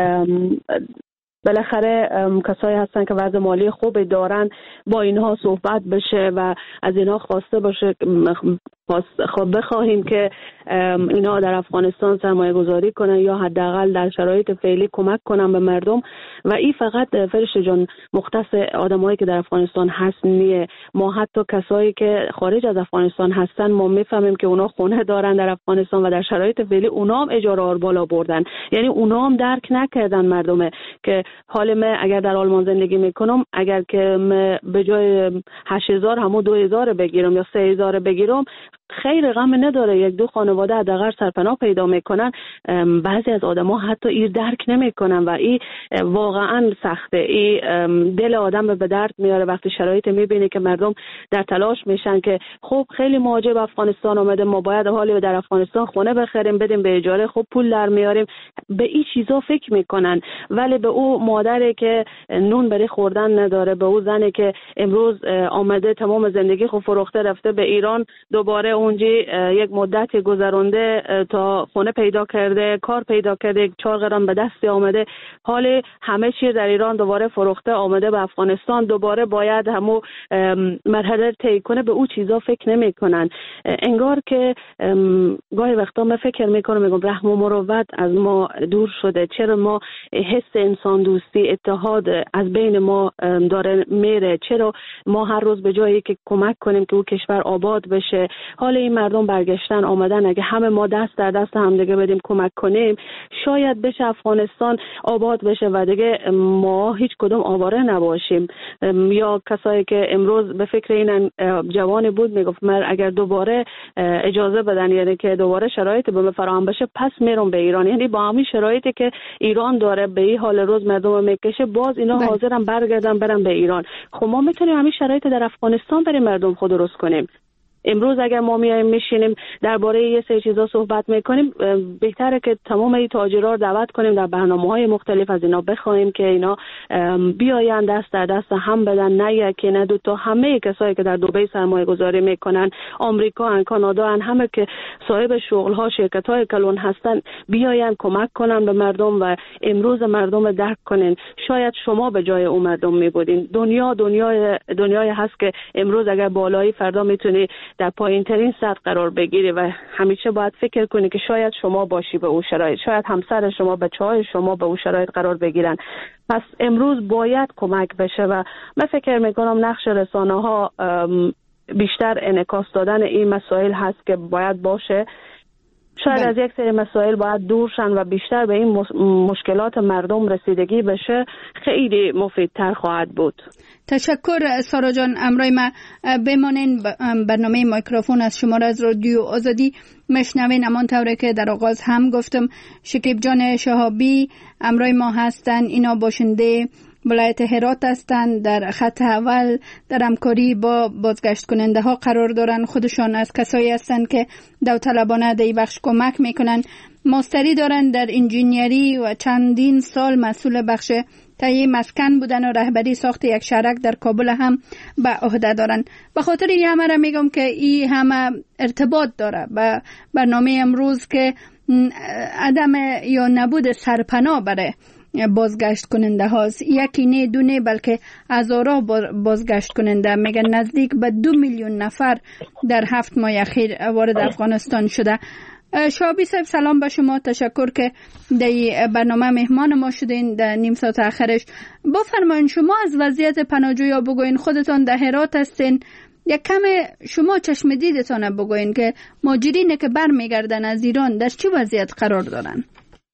بالاخره کسایی هستن که وضع مالی خوبی دارن، با اینها صحبت بشه و از اینها خواسته باشه خب بخواهیم که اینا در افغانستان سرمایه گذاری کنن یا حداقل در شرایط فعلی کمک کنن به مردم. و این فقط فرشته جان مختص آدمایی که در افغانستان هست نیه. ما حتی کسایی که خارج از افغانستان هستن ما میفهمیم که اونا خونه دارن در افغانستان و در شرایط فعلی اونا هم اجاره ها بالا بردن. یعنی اونا هم درک نکردن مردمه که حال من اگر در آلمان زندگی میکنم اگر که به جای 8000 همو 2000 بگیرم یا 3000 بگیرم خیر غم نداره. یک دو خانواده حداقل سرپناه پیدا میکنن. بعضی از آدما حتی این درک نمیکنن و این واقعا سخته. این دل آدم به درد میاره وقتی شرایط میبینی که مردم در تلاش میشن که خب خیلی مهاجر به افغانستان اومده، ما باید حالی در افغانستان خونه بخریم بدیم به اجاره، خب پول در میاریم. به این چیزا فکر میکنن ولی به او مادری که نون برای خوردن نداره، به او زنی که امروز آمده تمام زندگی خود فروخته رفته به ایران، دوباره اونجا یک مدت گذرونده تا خونه پیدا کرده، کار پیدا کرده، 4 قران به دست آمده، حال همه چیز در ایران دوباره فروخته آمده به افغانستان، دوباره باید همو مرحله طی کنه. به او چیزا فکر نمیکنن. انگار که گاهی وقتا من فکر میکنم میگم رحم و مروت از ما دور شده. چرا ما حس انسان دوستی اتحاد از بین ما داره میره؟ چرا ما هر روز به جایی که کمک کنیم که او کشور آباد بشه، حال این مردم برگشتن آمدن، اگه همه ما دست در دست هم دیگه بدیم کمک کنیم شاید بشه افغانستان آباد بشه و دیگه ما هیچ کدوم آواره نباشیم. یا کسایی که امروز به فکر این جوانی بود میگفت من اگر دوباره اجازه بدن یعنی که دوباره شرایط به فراهم بشه پس میرم به ایران. یعنی با همین شرایطی که ایران داره به این حال روز مردم میکشه باز اینا حاضرن برگردن برن به ایران. خب ما میتونیم همین شرایط در افغانستان برای مردم خود درست کنیم. امروز اگر ما میایم میشینیم درباره یه سری چیزا صحبت میکنیم بهتره که تمام این تاجرها رو دعوت کنیم در برنامه‌های مختلف از اینا بخوایم که اینا بیاین دست در دست هم بدن، نه یکی نه دو تا. همه کسایی که در دبی سرمایه گذاری میکنن، آمریکا، کانادا، همه که صاحب شغل ها شرکت های کلون هستن بیاین کمک کنن به مردم و امروز مردم درک کنین. شاید شما به جای اون مردم میبودین. دنیای هست که امروز اگر بالایی فردا میتونی در پایین ترین سطح قرار بگیری و همیشه باید فکر کنی که شاید شما باشی به اون شرایط، شاید همسر شما، بچه‌های شما به اون شرایط قرار بگیرن. پس امروز باید کمک بشه و من فکر میکنم نقش رسانه‌ها بیشتر انعکاس دادن این مسائل هست که باید باشه. شاید از یک سری مسائل باید دور شن و بیشتر به این مشکلات مردم رسیدگی بشه، خیلی مفیدتر خواهد بود. تشکر سارا جان. امروز ما بمانین برنامه میکروفون از شما را از رادیو آزادی مشنوین. امان طوره که در آغاز هم گفتم شکیب جان شهابی امروز ما هستن. اینا باشنده ولایت هرات هستند، در خط اول در همکاری با بازگشت کننده ها قرار دارن. خودشان از کسایی هستند که داوطلبانه در این بخش کمک میکنن. ماستری دارن در انجینیری و چندین سال مسئول بخش تهیه مسکن بودن و رهبری ساخت یک شهرک در کابل هم به عهده دارن. به خاطر این همه را میگم که این همه ارتباط داره به برنامه امروز که عدم یا نبود سرپناه برای بازگشت کننده هاست. یکی نه دو نه بلکه هزارها بازگشت کننده، میگن نزدیک به 2 میلیون نفر در 7 ماه اخیر وارد افغانستان شده. شعبی صاحب سلام به شما، تشکر که در برنامه مهمان ما شدین در نیم ساعت آخرش. بفرمایید شما از وضعیت پناهجویا بگوین. خودتان در هرات هستین، یک کم شما چشم دیدتان بگوین که مهاجرین که برمیگردن از ایران در چه وضعیت قرار دارن.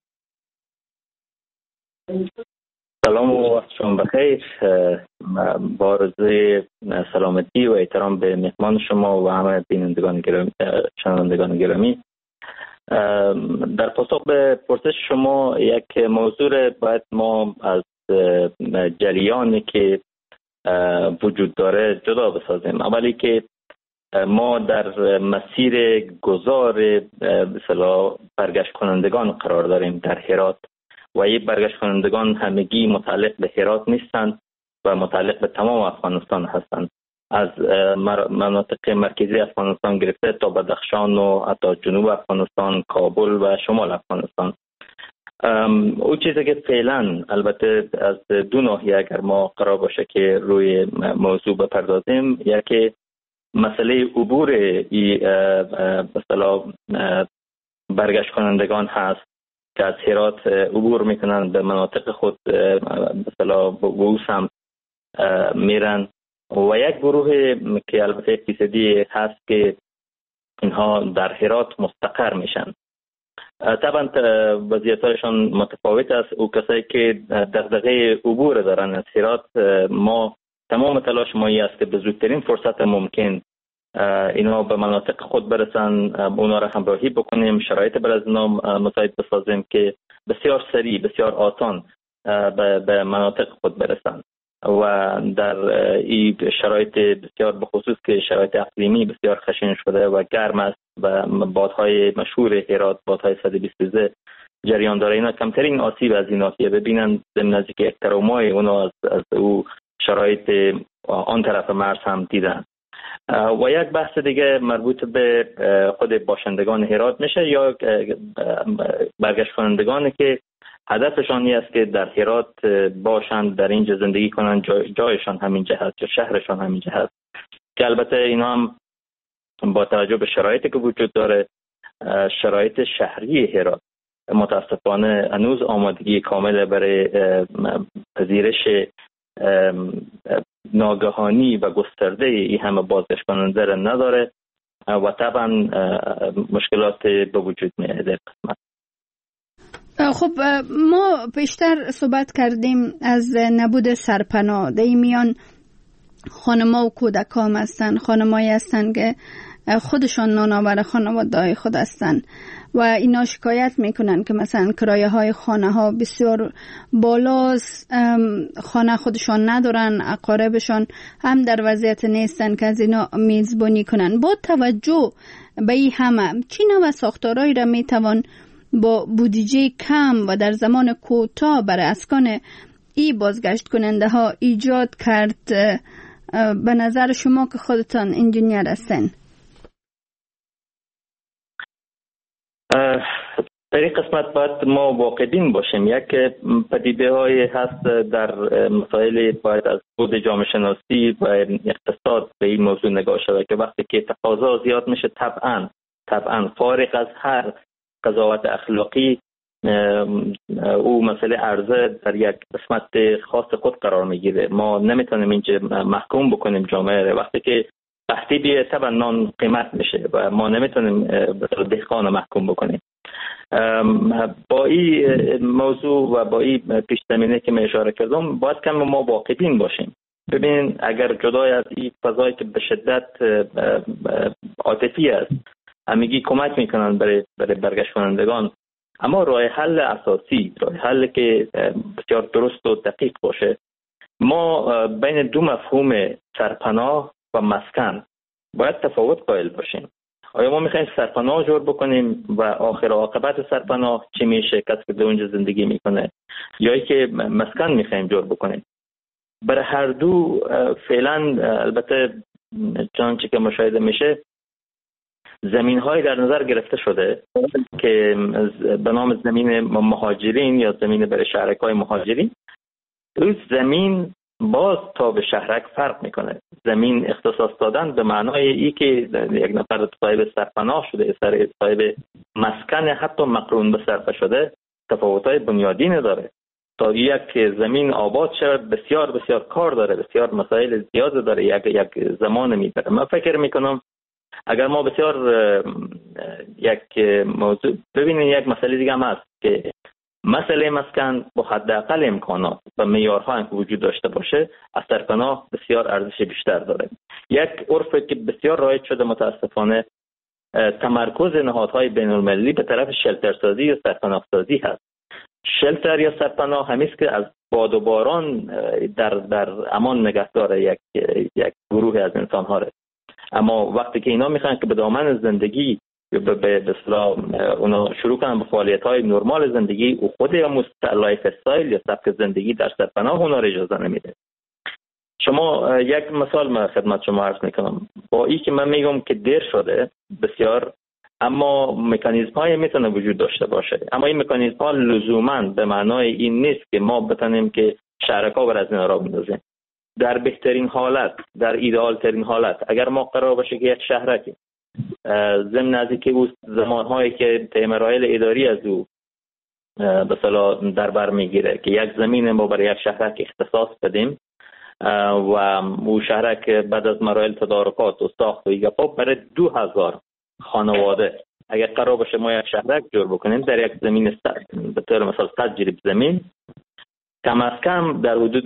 سلام و وقت شما بخیر. با عرض سلامتی و احترام به مهمان شما و همه بینندگان گرامی، شنوندگان گرامی، در پاسخ به پرسش شما یک موضوع باید ما از جریانی که وجود داره جدا بسازیم. اولی که ما در مسیر گذار مثلا برگشت کنندگان قرار داریم در هرات و این برگشت کنندگان همگی متعلق به هرات نیستند و متعلق به تمام افغانستان هستند، از مناطق مرکزی افغانستان گرفته تا بدخشان و حتی جنوب افغانستان، کابل و شمال افغانستان. او چیزی که فعلا البته از دو ناحیه اگر ما قرار باشه که روی موضوع بپردازیم، یکی مسئله عبور مثلا برگشت کنندگان هست که از هرات عبور میکنن به مناطق خود، مثلا به او سمت میرن، و یک گروه که البته فیصدی هست که اینها در هرات مستقر میشن. طبعا وضعیتشان متفاوت است. او کسایی که دغدغه عبور دارن از هرات، ما تمام تلاش مایی است که به زودترین فرصت ممکن اینا به مناطق خود برسن، اونا را همراهی بکنیم، شرایط بر از اینا مساعد بسازیم که بسیار سریع، بسیار آسان به مناطق خود برسن. و در این شرایط بسیار بخصوص که شرایط اقلیمی بسیار خشن شده و گرم است و بادهای مشهور هرات، بادهای 123 جریان داره، اینا کمترین آسیب از این ناحیه ببینن. در نزدیک یک ترامای اونا از او شرایط آن طرف مرز هم دیدن. و یک بحث دیگه مربوط به خود باشندگان هرات میشه یا برگشت کنندگانی که هدفشان این است که در هرات باشند، در اینجا زندگی کنند، جایشان همینجا هست یا شهرشان همینجا هست، که البته اینا هم با توجه به شرایطی که وجود داره، شرایط شهری هرات متاسفانه هنوز آمادگی کامل برای پذیرش ناگهانی و گسترده این همه بازگشت کننده را نداره و طبعا مشکلات به وجود میاد در قسمت. خب ما پیشتر صحبت کردیم از نبود سرپناه. در میان خانم‌ها و کودکان هستن، خانمایی هستن که خودشان نانآور خانواده‌های خود هستن و اینا شکایت میکنن که مثلا کرایه های خانه ها بسیار بالاست، خانه خودشان ندارن، اقاربشان هم در وضعیت نیستن که از اینا میزبانی کنن. با توجه به این همه چی نوع ساختارهایی را میتوان با بودجه کم و در زمان کوتاه برای اسکان ای بازگشت کننده ها ایجاد کرد به نظر شما که خودتان انجینیر هستن؟ در این قسمت باید ما واقع‌بین باشیم. یک پدیده های هست در مسائل باید از بود جامعه شناسی و اقتصاد به این موضوع نگاه شده که وقتی که تقاضا زیاد میشه طبعا فارغ از هر قضاوت اخلاقی او مسئله عرضه در یک قسمت خاص خود قرار میگیره. ما نمیتونیم اینجا محکوم بکنیم جامعه. وقتی که قحطی بیه طبعا نان قیمت میشه و ما نمیتونیم دهقان محکوم بکنیم. با این موضوع و با این پیش زمینه که من اشاره کردم باید کم ما واقع‌بین باشیم. ببین اگر جدای از این فضایی که به شدت عاطفی است همگی کمک میکنن برای برگشت کنندگان، اما راه حل اساسی، راه حل که بسیار درست و دقیق باشه، ما بین دو مفهوم سرپناه و مسکن باید تفاوت قائل باشیم. آیا ما میخوایم سرپناه جور بکنیم و آخر عاقبت سرپناه چی میشه کسی که در اونجا زندگی میکنه، یا ای که مسکن میخوایم جور بکنیم؟ برای هر دو فعلا البته چنانچه که مشاهده میشه زمین های در نظر گرفته شده که به نام زمین مهاجرین یا زمین برای شهرک های مهاجرین. این زمین باز تا به شهرک فرق میکنه. زمین اختصاص دادن به معنای ای که یک نفر صاحب سرپناه شده، صاحب مسکن حتی مقرون به صرفه شده، تفاوت‌های بنیادی نداره. تا یک زمین آباد شود بسیار بسیار کار داره، بسیار مسائل زیاد داره، یک زمان میبره. من فکر میکنم اگر ما بسیار یک موضوع ببینید، یک مسئله دیگه هم هست که مسئله مسکن با حداقل امکانات و معیارها که وجود داشته باشه از سرپناه بسیار ارزش بیشتر داره. یک عرفی که بسیار رایج شده متاسفانه تمرکز نهادهای بین المللی به طرف شلترسازی یا سرپناه سازی هست. شلتر یا سرپناه همیست که از باد و باران در امان نگه داره یک گروه از انسان‌ها را. اما وقتی که اینا میخوان که به دامن زندگی به اصطلاح اونا شروع کنن به فعالیت‌های نرمال زندگی، او خود یا لایف استایل یا سبک زندگی در سرپناه اونا را اجازه نمیده. شما یک مثال من خدمت شما عرض میکنم. با این که من میگم که دیر شده بسیار، اما مکانیزم‌های میتونه وجود داشته باشه، اما این مکانیزم‌ها لزوماً به معنای این نیست که ما بتونیم که شهرک‌ها بر از این را بندازیم. در بهترین حالت، در ایدئال ترین حالت، اگر ما قرار باشه که یک شهرک ضمن از که او زمانهایی که تیمرایل اداری از او به اصطلاح در بر میگیره که یک زمین ما برای یک شهرک اختصاص بدیم و او شهرک بعد از مراحل تدارکات و ساخت و ایگا برای 2000 خانواده اگر قرار باشه ما یک شهرک جور بکنیم در یک زمین به طور مثال 100 جریب زمین، کم از کم در حدود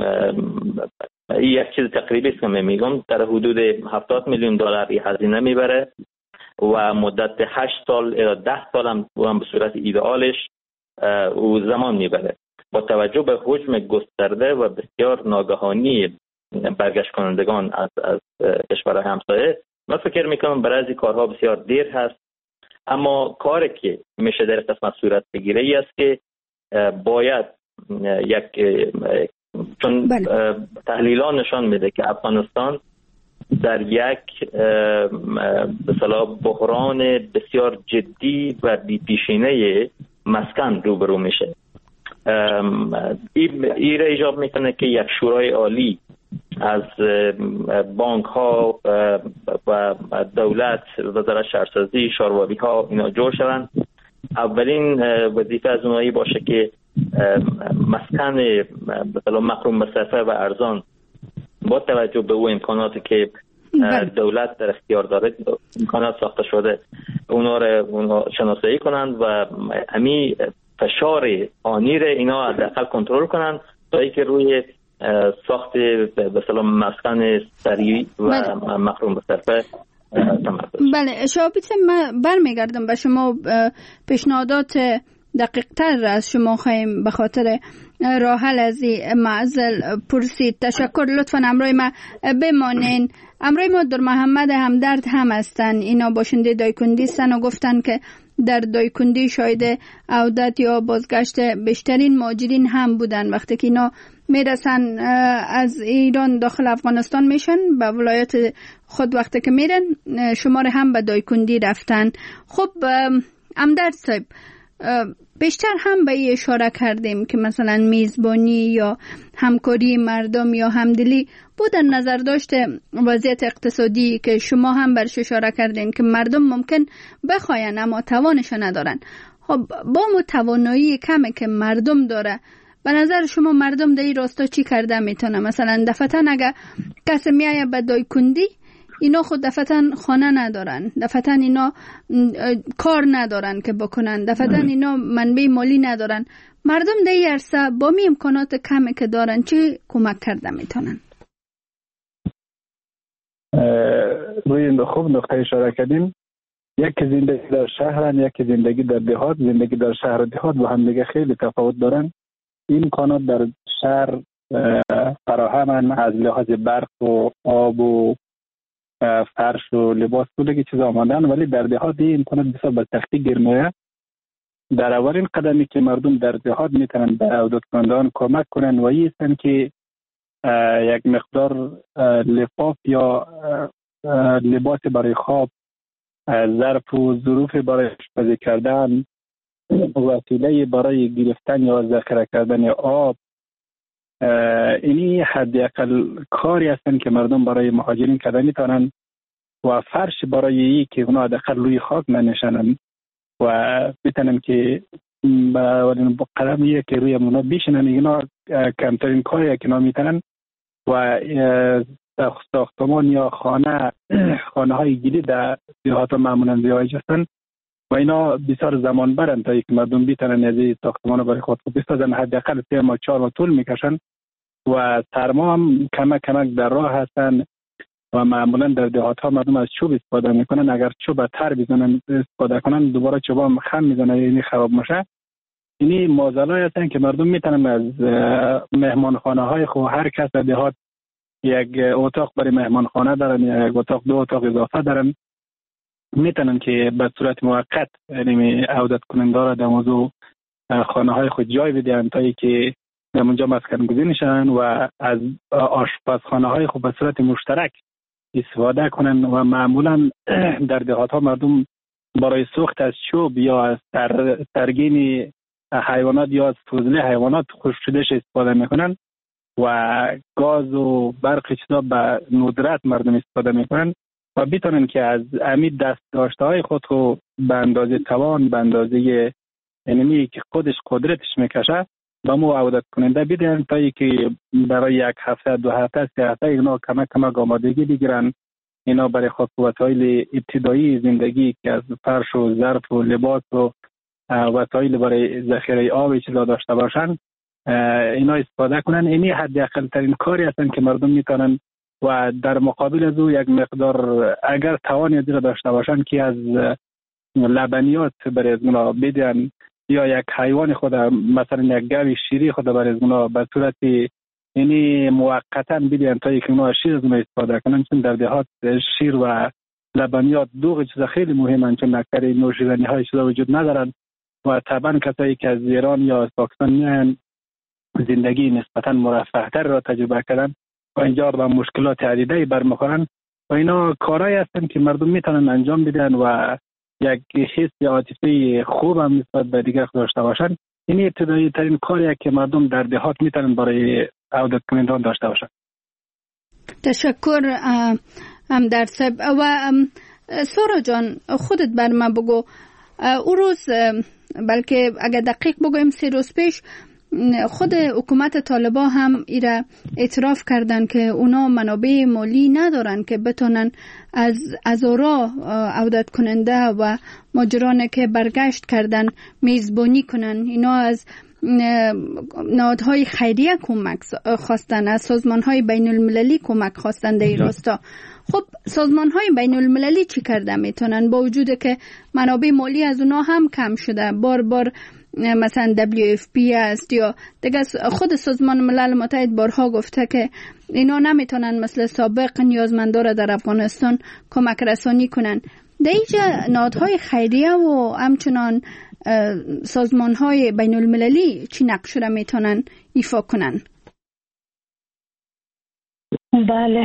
یک چیز تقریبی است که میگم در حدود 70 میلیون دلار هزینه میبره و مدت 8 سال الی 10 سال هم به صورت ایدئالش او زمان میبره. با توجه به حجم گسترده و بسیار ناگهانی برگشت کنندگان از کشورهای همسایه، من فکر میکنم برای از این کارها بسیار دیر هست. اما کاری که میشه در قسمت صورت بگیره ای است که باید چون تحلیلان نشان میده که افغانستان در یک به اصطلاح بحران بسیار جدی و بی‌پیشینه مسکن روبرو میشه. این را ایجاب میکنه که یک شورای عالی از بانک ها و دولت، وزارت شهرسازی، شاروابی ها اینا جور شوند. اولین وظیفه از اونایی باشه که مسکن مثلا محروم به صرفه و ارزان با توجه به اون امکاناتی که دولت در اختیار داره، امکانات ساخته شده، اونا شناسایی کنند و همین فشار آنی را اینا حداقل کنترل کنند تا اینکه روی ساخت به اصطلاح مسکن سریع و محروم به صرفه تمرکز. بله شابیت، من برمیگردم به شما، پیشنهادات دقیق تر از شما خواهیم به خاطر راه حل از این معضل پرسید. تشکر، لطفا همراه ما بمانین. همراه ما در محمد همدرد هم هستن، اینا باشنده دایکندی هستن و گفتن که در دایکندی شاید عودت یا بازگشت بیشترین مهاجرین هم بودن وقتی که اینا میرسن از ایران داخل افغانستان میشن به ولایت خود، وقتی که میرن شماره هم به دایکندی رفتن. خب همدرد صاحب، بیشتر هم به این اشاره کردیم که مثلا میزبانی یا همکاری مردم یا همدلی بودن، نظر داشته وضعیت اقتصادی که شما هم برش اشاره کردین که مردم ممکن بخواین اما توانش ندارن. خب با توانایی کمی که مردم داره، به نظر شما مردم در این راستا چی کرده میتونه؟ مثلا دفعتا اگه کسی میایه به دایکندی، اینا خود دفعتا خانه ندارن، دفعتا اینا کار ندارن که بکنن، دفعتا اینا منبع مالی ندارن، مردم در این عرصه با می امکانات کمی که دارن چی کمک کرده میتونن؟ روی خوب نقطه اشاره کردیم. یکی زندگی در شهرن، یکی زندگی در دهات. زندگی در شهر و دهات با هم دیگه خیلی تفاوت دارن. این امکانات در شهر فراهمن از لحاظ برق و آب و فرش و لباس کلی چیز آمدن، ولی در دهات این امکانات بسیار به سختی گیر میاد. در اولین قدمی که مردم در دهات میتونن به عودت کنندگان کمک کنن و این هستن که یک مقدار لفاف یا لباس برای خواب، ظرف و ظروف برای آشپزی کردن، وسیله برای گرفتن یا ذخیره کردن آب، اینی حداقل کاری هستن که مردم برای مهاجرین کردن میتونن و فرش برای ای که اونا حداقل روی خاک ننشنن و میتونن که با قدم که روی اونا بیشنن. اینا کمترین کاری که اونا میتونن و ساختمان یا خانه های گیری در دیهات معمولا زیاد هستن و اینا بسیار زمان برند تا یک مردم بیتونن از این ساختمان برای خود بسازن. حداقل 3 ماه 4 ماه طول میکشن و سرما هم کمک در راه هستن و معمولا در دیهات ها مردم از چوب استفاده میکنن. اگر چوب تر بزنن استفاده کنن دوباره چوب هم خم میزنه، یعنی خراب میشه. اینی معضلات هستن که مردم میتونن از مهمانخانه های خود، هر کس در دیهات یک اتاق برای مهمانخانه دارن یا یک اتاق 2 اتاق اضافه دارن، میتونن که به صورت موقت یعنی عودت کننده را در موضوع خانه های خود جای بدهند تا اینکه در اونجا مسکن گزین شن و از آشپزخانه های خود به صورت مشترک استفاده کنن. و معمولا در دهات ها مردم برای سوخت از چوب یا از ترگین حیوانات یا از فضله حیوانات خشک شدهش استفاده میکنن و گاز و برق چیزا به ندرت مردم استفاده میکنن و بتونن که از امید دست داشته های خود رو به اندازه توان، به اندازه اینمی که خودش قدرتش میکشه به مو عودت کننده بدن تا ای که برای یک هفته، 2 هفته، 3 هفته اینا کمک آمادگی بگیرن. اینا برای خود وسایل ابتدایی زندگی که از فرش و ظرف و لباس و وسایل برای ذخیره آب چیزا داشته باشن، اینا استفاده کنن. اینی حداقل ترین کاری هستن که مردم میتونن و در مقابل از او یک مقدار اگر توان زیرا داشته باشن که از لبنیات برای از اونا بدن یا یک حیوان خود، مثلا یک گاوی شیری خود برای از اونا به صورت یعنی موقتا بدن تا یک اونا شیر از اونا استفاده کنن، چون در دهات شیر و لبنیات دو چیز خیلی مهمن، چون اکثر نوشیدنی های چیزا وجود ندارن و طبعا کسایی که از ایران یا از پاکستان میان زندگی نسبتا مرفه تر را تجربه کردن و اینجا با مشکلات عدیده برمیخورن و اینا کارهایی هستن که مردم میتونن انجام بدن و یک حس عاطفی خوب هم نسبت به دیگر داشته باشن. این ابتدایی ترین کاریه که مردم در دهات میتونن برای عودت کنندگان داشته باشن. تشکر همدرد صاحب. و سارا جان خودت بر من بگو، او روز بلکه اگر دقیق بگویم 3 روز پیش خود حکومت طالبان هم ایره اعتراف کردن که اونا منابع مالی ندارن که بتونن از اورا عودت کننده و ماجران که برگشت کردن میزبانی کنن. اینا از نهادهای خیریه کمک خواستن، از سازمانهای بین المللی کمک خواستن در این راستا. خب سازمانهای بین المللی چی کرده میتونن با وجود که منابع مالی از اونا هم کم شده؟ بار مثلا WFP است یا دیگه خود سازمان ملل متحد بارها گفته که اینا نمیتونن مثل سابق نیازمندا را در افغانستان کمک رسانی کنن. در اینجا نهادهای خیریه و همچنان سازمانهای بین المللی چی نقش را میتونن ایفا کنن؟ بله،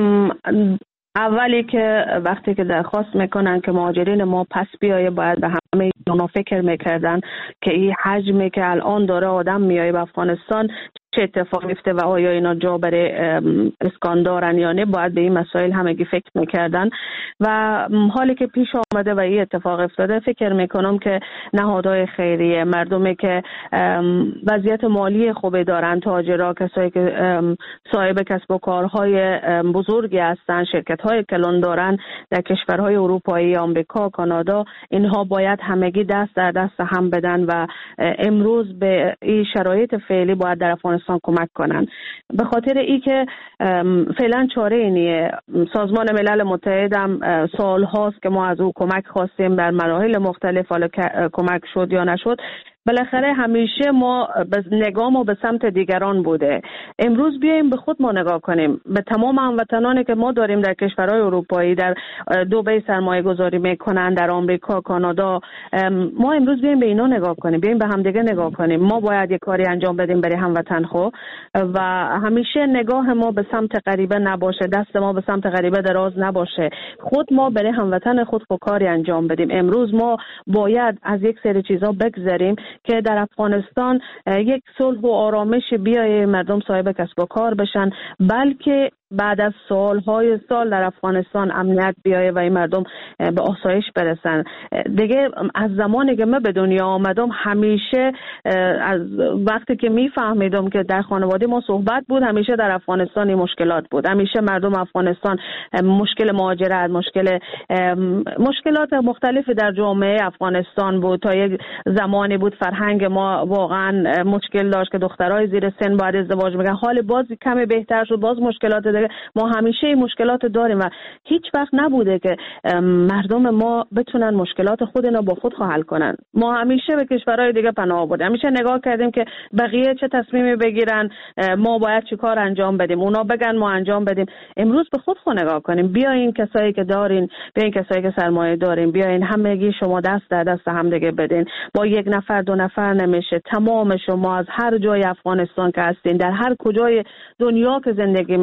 اولی که وقتی که درخواست میکنن که مهاجرین ما پس بیایه، باید به همه اونا فکر میکردن که این حجمی که الان داره آدم میایه به افغانستان چه اتفاق میفته و آیا اینا جا برای اسکان دارن یا نه. باید به این مسائل همگی فکر میکردن و حالی که پیش آمده و این اتفاق افتاده، فکر میکنم که نهادهای خیریه، مردمی که وضعیت مالی خوبی دارن، تاجرها، کسایی که صاحب کسب و کارهای بزرگی هستن، شرکت‌های کلان دارن در کشورهای اروپایی، آمریکا، کانادا، اینها باید همگی دست در دست هم بدن و امروز به این شرایط فعلی باید در افغانستان کمک کنن. به خاطر ای که فعلا چاره نیه. سازمان ملل متحد هم سال هاست که ما از او کمک خواستیم در مراحل مختلف، حالا کمک شد یا نشد. بالاخره همیشه ما نگاه ما به سمت دیگران بوده. امروز بیایم به خود ما نگاه کنیم، به تمام هموطنانی که ما داریم در کشورهای اروپایی، در دبی سرمایه گذاری میکنن، در آمریکا، کانادا. ما امروز بیایم به اینا نگاه کنیم، بیایم به همدیگه نگاه کنیم. ما باید یک کاری انجام بدیم برای هموطن خو و همیشه نگاه ما به سمت غریبه نباشه، دست ما به سمت غریبه دراز نباشه. خود ما برای هموطن خود کاری انجام بدیم. امروز ما باید از یک سری چیزا بگذریم که در افغانستان یک صلح و آرامش بیایه، مردم صاحب کسب و کار بشن، بلکه بعد از سالهای سال در افغانستان امنیت بیایه و این مردم به آسایش برسن. دیگه از زمانی که من به دنیا آمدم همیشه از وقتی که میفهمیدم که در خانواده ما صحبت بود، همیشه در افغانستان مشکلات بود. همیشه مردم افغانستان مشکل مهاجرت، مشکلات مختلفی در جامعه افغانستان بود. تا یک زمانی بود فرهنگ ما واقعا مشکل داشت که دخترای زیر سن باید ازدواج میکنن. حال باز کمی بهتر شد، باز مشکلات دیگه. ما همیشه این مشکلات داریم و هیچ وقت نبوده که مردم ما بتونن مشکلات خودنا با خود حل کنن. ما همیشه به کشورهای دیگه پناه بردیم، همیشه نگاه کردیم که بقیه چه تصمیمی بگیرن، ما باید چی کار انجام بدیم، اونا بگن ما انجام بدیم. امروز به خود نگاه کنیم. بیاین کسایی که دارین، بیاین کسایی که سرمایه دارین، بیاین همگی شما دست در دست هم دیگه بدین. با یک نفر دو نفر نمیشه. تمام شما از هر جای افغانستان که هستین، در هر کجای دنیا که زندگی میکنین،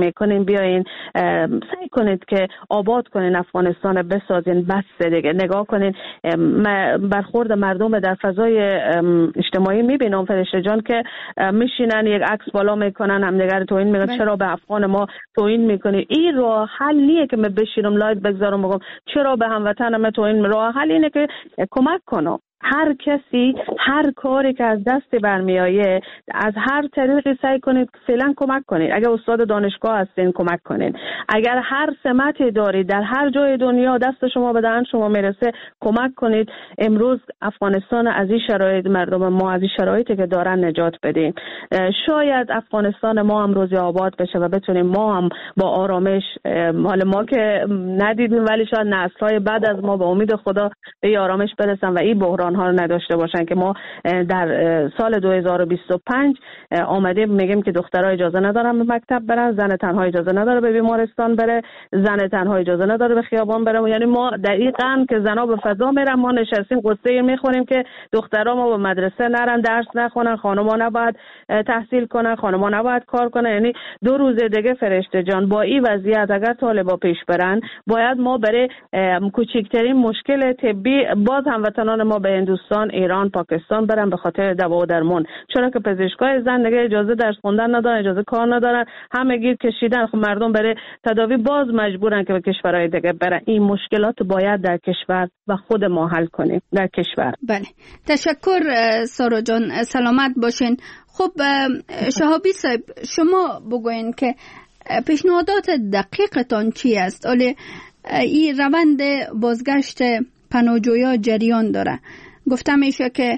بیاین سعی کنید که آباد کنین افغانستان، بسازین. بس دیگه نگاه کنین برخورد مردم در فضای اجتماعی میبینم فرشته جان که میشینن یک عکس بالا میکنن، همدیگر توهین میکنن، چرا به افغان ما توهین میکنی؟ این راه حل نیه که من بشینم لایت بگذارم بگم چرا به هموطنم توهین. راه حل اینه که کمک کنم. هر کسی هر کاری که از دست برمیایه از هر طریقی سعی کنید فعلا کمک کنید. اگر استاد دانشگاه هستین کمک کنید، اگر هر سمتی دارید در هر جای دنیا دست شما به دهن شما میرسه کمک کنید. امروز افغانستان از این شرایط، مردم ما از این شرایطی که دارن نجات بدیم. شاید افغانستان ما هم روزی آباد بشه و بتونیم ما هم با آرامش، حالا ما که ندیدیم ولی شاید نسل‌های بعد از ما به امید خدا به آرامش برسن و این بحران ها رو نداشته باشن که ما در سال 2025 آمدیم میگیم که دخترها اجازه ندارن به مکتب برن، زن تنها اجازه نداره به بیمارستان بره، زن تنها اجازه نداره به خیابان بره. یعنی ما در این قرن که زنا به فضا میرن ما نشستیم قصه میخوریم که دخترها ما به مدرسه نرن، درس نخونن، خانم‌ها نباید تحصیل کنن، خانم‌ها نباید کار کنن. یعنی 2 روز دیگه فرشته جان با این وضعیت اگر طالبا پیش برن باید ما برای کوچکترین مشکل طبی باز هموطنان ما به هندوستان، ایران، پاکستان برن به خاطر دوا و درمان، چرا که پزشکای زن دیگه اجازه درس خوندن ندارن، اجازه کار ندارن، همه گیر کشیدن. خب مردم برای تداوی باز مجبورن که به کشورهای دیگه برن. این مشکلات باید در کشور و خود ما حل کنیم در کشور. بله، تشکر سارا جان، سلامت باشین. خب شهابی صاحب شما بگوین که پیشنهادات دقیقتان چی است؟ ولی این روند بازگشت پناهجویا جریان داره. گفته میشه که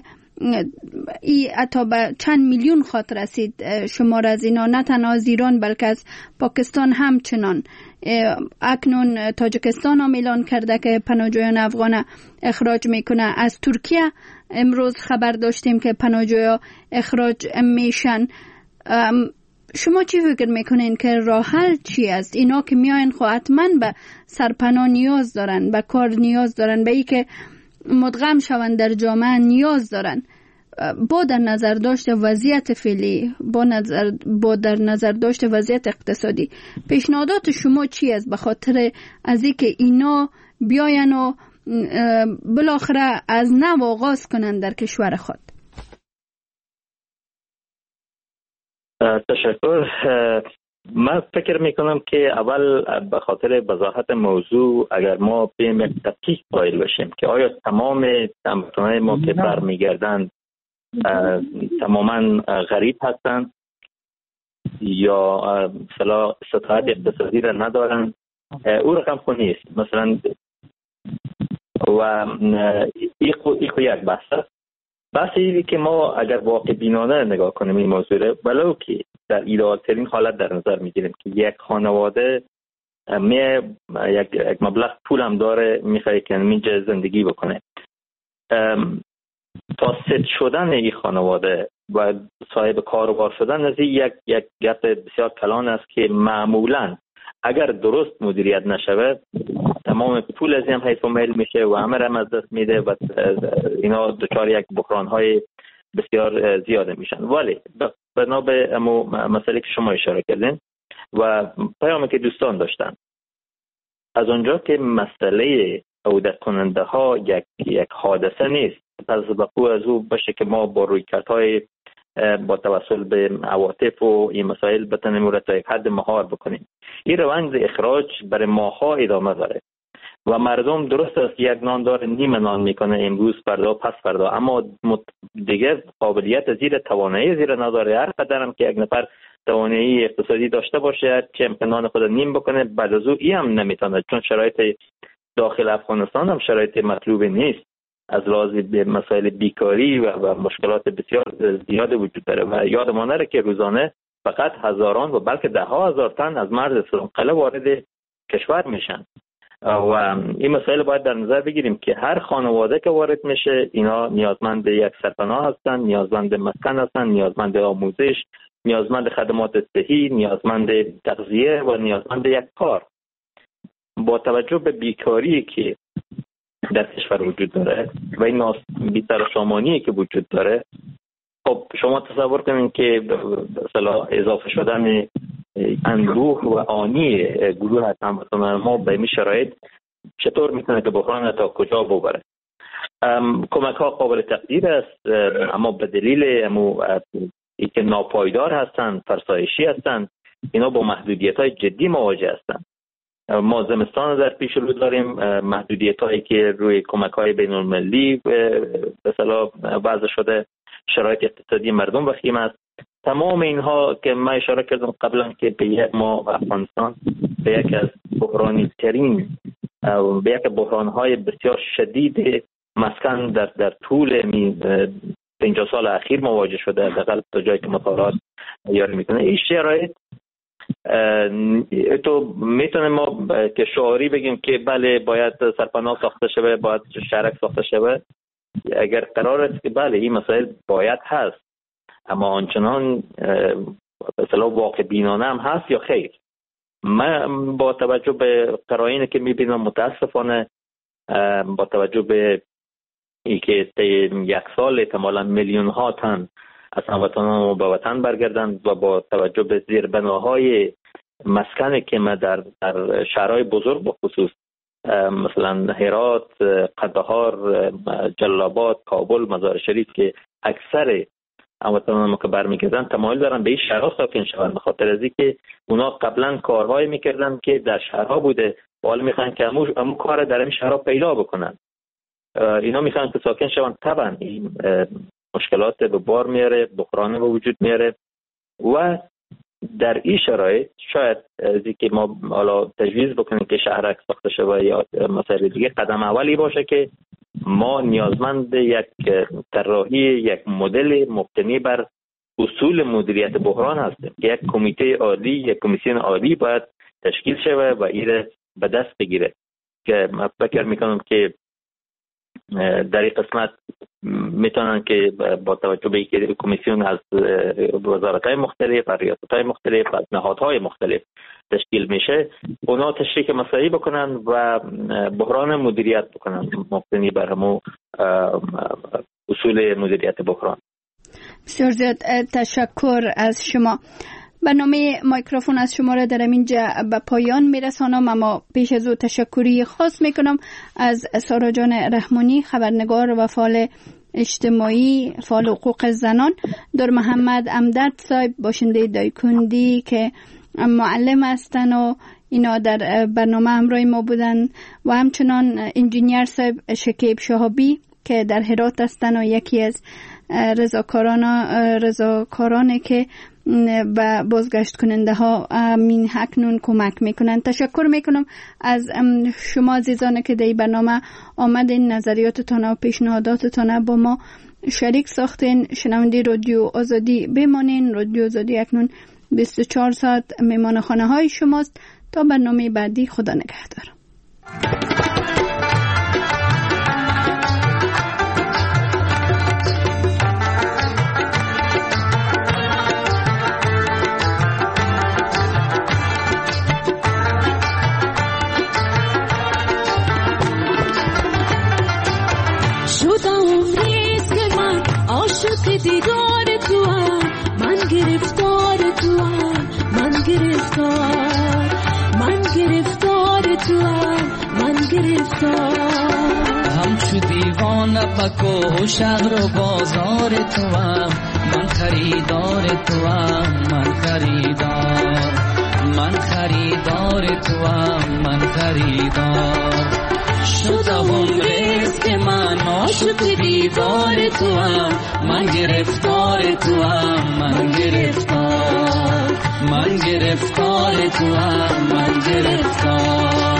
ای حتی به چند میلیون خاطر رسید شمار از اینا، نه تنها از ایران بلکه از پاکستان همچنان. اکنون تاجیکستان هم اعلان کرده که پناهجویان افغان اخراج میکنه. از ترکیه امروز خبر داشتیم که پناهجویا اخراج میشن. شما چی فکر میکنین که راه حل چی است؟ اینا که میاین خب حتما به سرپناه نیاز دارن، به کار نیاز دارن، به ای که مدغم شوند در جامعه نیاز دارن. با در نظر داشته وضعیت فعلی، با در نظر داشته وضعیت اقتصادی، پیشنهادات شما چی است به خاطر از اینکه اینا بیاین و بالاخره از نو آغاز کنن در کشور خود؟ تشکر. من فکر میکنم که اول به خاطر وضاحت موضوع اگر ما بیم یک تحقیق قائل باشیم که آیا تمام هموطنان ما که برمیگردند تماما غریب هستند یا مثلا استطاعت اقتصادی را ندارند، او رقم خود نیست مثلا. و این یک بحث است. بحث اینه که ما اگر واقع بینانه نگاه کنیم این موضوع را، ولو که در ایدئال ترین حالت در نظر میگیریم که یک خانواده یک مبلغ پول هم داره میخواد که اینجا زندگی بکنه، تا ست شدن این خانواده و صاحب کاروبار شدن از یک گپ بسیار کلان است که معمولا اگر درست مدیریت نشود تمام پول از این حیث و میل میشه و همه را از دست میده و اینا دچار یک بحران‌های بسیار زیاده میشن. ولی بنا به مسئله که شما اشاره کردین و پیامی که دوستان داشتن، از اونجا که مسئله عودت کننده ها یک حادثه نیست، از وقوع از او باشه که ما با رویکردهای با توسل به عواطف و این مسائل بتونیم را تا یک حد مهار بکنیم. این روند اخراج برای ماها ادامه داره و مردم درست است یک نان داره نیم نان میکنه امروز فردا پس فردا، اما دیگه قابلیت زیر توانایی زیر نداره. هر قدر هم که یک نفر توانایی اقتصادی داشته باشه که امکانات خود نیم بکنه بعد از او این هم نمیتونه، چون شرایط داخل افغانستان هم شرایط مطلوب نیست. از لحاظ مسائل بیکاری و مشکلات بسیار زیاد وجود داره و یادمان نره که روزانه فقط هزاران و بلکه ده ها هزار تن از مرز سرمقله وارد کشور میشن و این مسائل باید در نظر بگیریم که هر خانواده که وارد میشه اینا نیازمند یک سرپناه هستن، نیازمند مسکن هستن، نیازمند آموزش، نیازمند خدمات صحی، نیازمند تغذیه و نیازمند یک کار. با توجه به بیکاری که در کشور وجود داره و این بی‌تراشامانی که وجود داره، خب شما تصور کنید که مثلا اضافه شدن اندوه و آنی گروه هموطنان ما به این شرایط چطور میتونه که بحران تا کجا ببره؟ کمک ها قابل تقدیر است، اما به دلیل اینکه ناپایدار هستند، فرسایشی هستند، اینا با محدودیت های جدی مواجه هستند. ما زمستان در پیش رو داریم، محدودیت هایی که روی کمک های بین المللی به اصطلاح وضع شده، شرایط اقتصادی مردم وخیم است. تمام اینها که من اشاره کردم قبلا که به ما افغانستان به یک از بحرانی ترین به یک بحران های بسیار شدید مسکن در طول 50 سال اخیر مواجه شده، حداقل تا جایی که مطالعات یاری میکنه. این شرایط تو میتونه ما که شعاری بگیم که بله باید سرپناه ساخته شده، باید شهرک ساخته شده. اگر قرار است که بله این مسائل باید هست، اما آنچنان مثلا واقع بینانه هم هست یا خیر؟ من با توجه به قرائنی که میبینم متاسفانه، با توجه به اینکه یک سال احتمالاً میلیون ها تن از هموطنان به وطن برگردند و با توجه به زیربناهای مسکن که ما در شهرهای بزرگ به خصوص مثلا هرات، قندهار، جلال آباد، کابل، مزار شریف که اکثر هموطنان ما که برمیگردن تمایل دارن به این شهرها ساکن شوند، به خاطر از اینکه اونا قبلا کارهایی میکردن که در شهرها بوده و حالا میخوان که همون کار در این شهرها پیدا بکنن. اینا میخوان که ساکن شوند. طبعا این مشکلات به بار میاره، بحران به وجود میاره و در این شرایط شاید از اینکه ما حالا تجویز بکنیم که شهرک ساخته شود یا مسائل دیگه، قدم اولی باشه که ما نیازمند یک طراحی، یک مدل مبتنی بر اصول مدیریت بحران هستیم که یک کمیته عالی، یک کمیسیون عالی باید تشکیل شود و این به دست بگیره که من فکر میکنم که در این قسمت میتونن که با توجه به اینکه کمیسیون از وزارت‌های مختلف، ریاست‌های مختلف، از نهادهای مختلف تشکیل میشه، اونا تشریح مسائلی بکنن و بحران مدیریت بکنن مبتنی بر همون اصول مدیریت بحران. بسیار زیاد تشکر از شما. برنامه مایکروفون از شما را در اینجا به پایان میرسانم، اما پیش از او تشکری خاص میکنم از سارا جان رحمانی، خبرنگار و فعال اجتماعی، فعال حقوق زنان، در محمد امداد صاحب باشنده دایکندی که معلم هستن و اینا در برنامه همراه ما بودن، و همچنان انجینیر صاحب شکیب شهابی که در هرات هستن و یکی از رضاکارانه که و بازگشت کننده ها این اکنون کمک میکنن. تشکر میکنم از شما عزیزان که در برنامه آمدین، نظریاتتان و پیشنهاداتتان با ما شریک ساختین. شنونده رادیو آزادی بمانین. رادیو آزادی اکنون 24 ساعت میمان خانه های شماست. تا برنامه بعدی، خدا نگهدار. دیدار تو هم من گرفتار تو هم من گرفتار تو هم من گرفتار همچو دیوانه بکو شهر و بازار تو هم من خریدار تو هم من خریدار تو هم من خریدار شدم رزق من عاشق دیدار تو هم من گرفتار تو هم من گرفتار تو هم من گرفتار.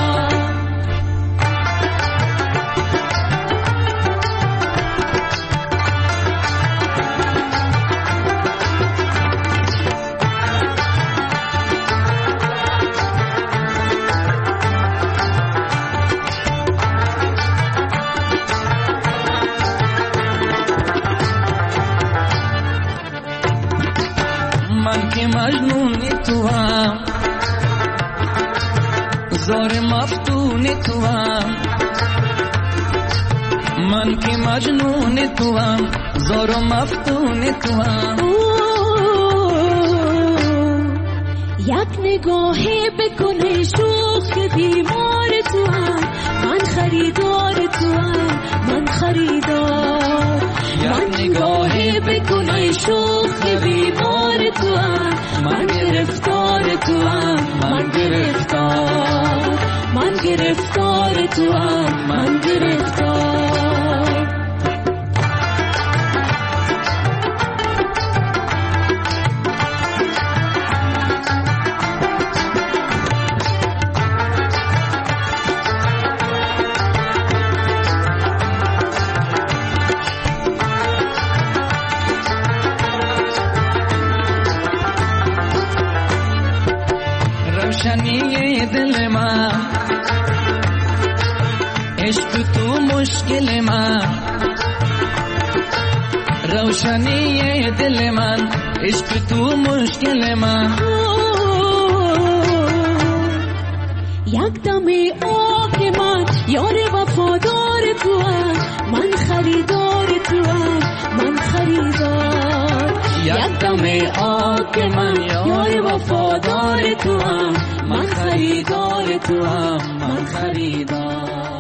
مجنون تو هم زار مفتون تو هم من که مجنون تو هم زار مفتون تو هم یک نگاهی بکنه شوخ بیمار تو هم، من خریدار تو هم، من خریدار. یک نگاهی بکنه شوخ بیمار تو هم، من گرفتار تو هم، من گرفتار. من گرفتار تو هم، من گرفتار. روشنی دل من، عشق تو مشکل من. روشنی دل من، عشق تو مشکل من. یک دم آه من یار وفادار تو هم، من خریدار تو هم، من خریدار. یک دم آه من یار وفادار تو هم، من خریدار تو هم، من خریدار.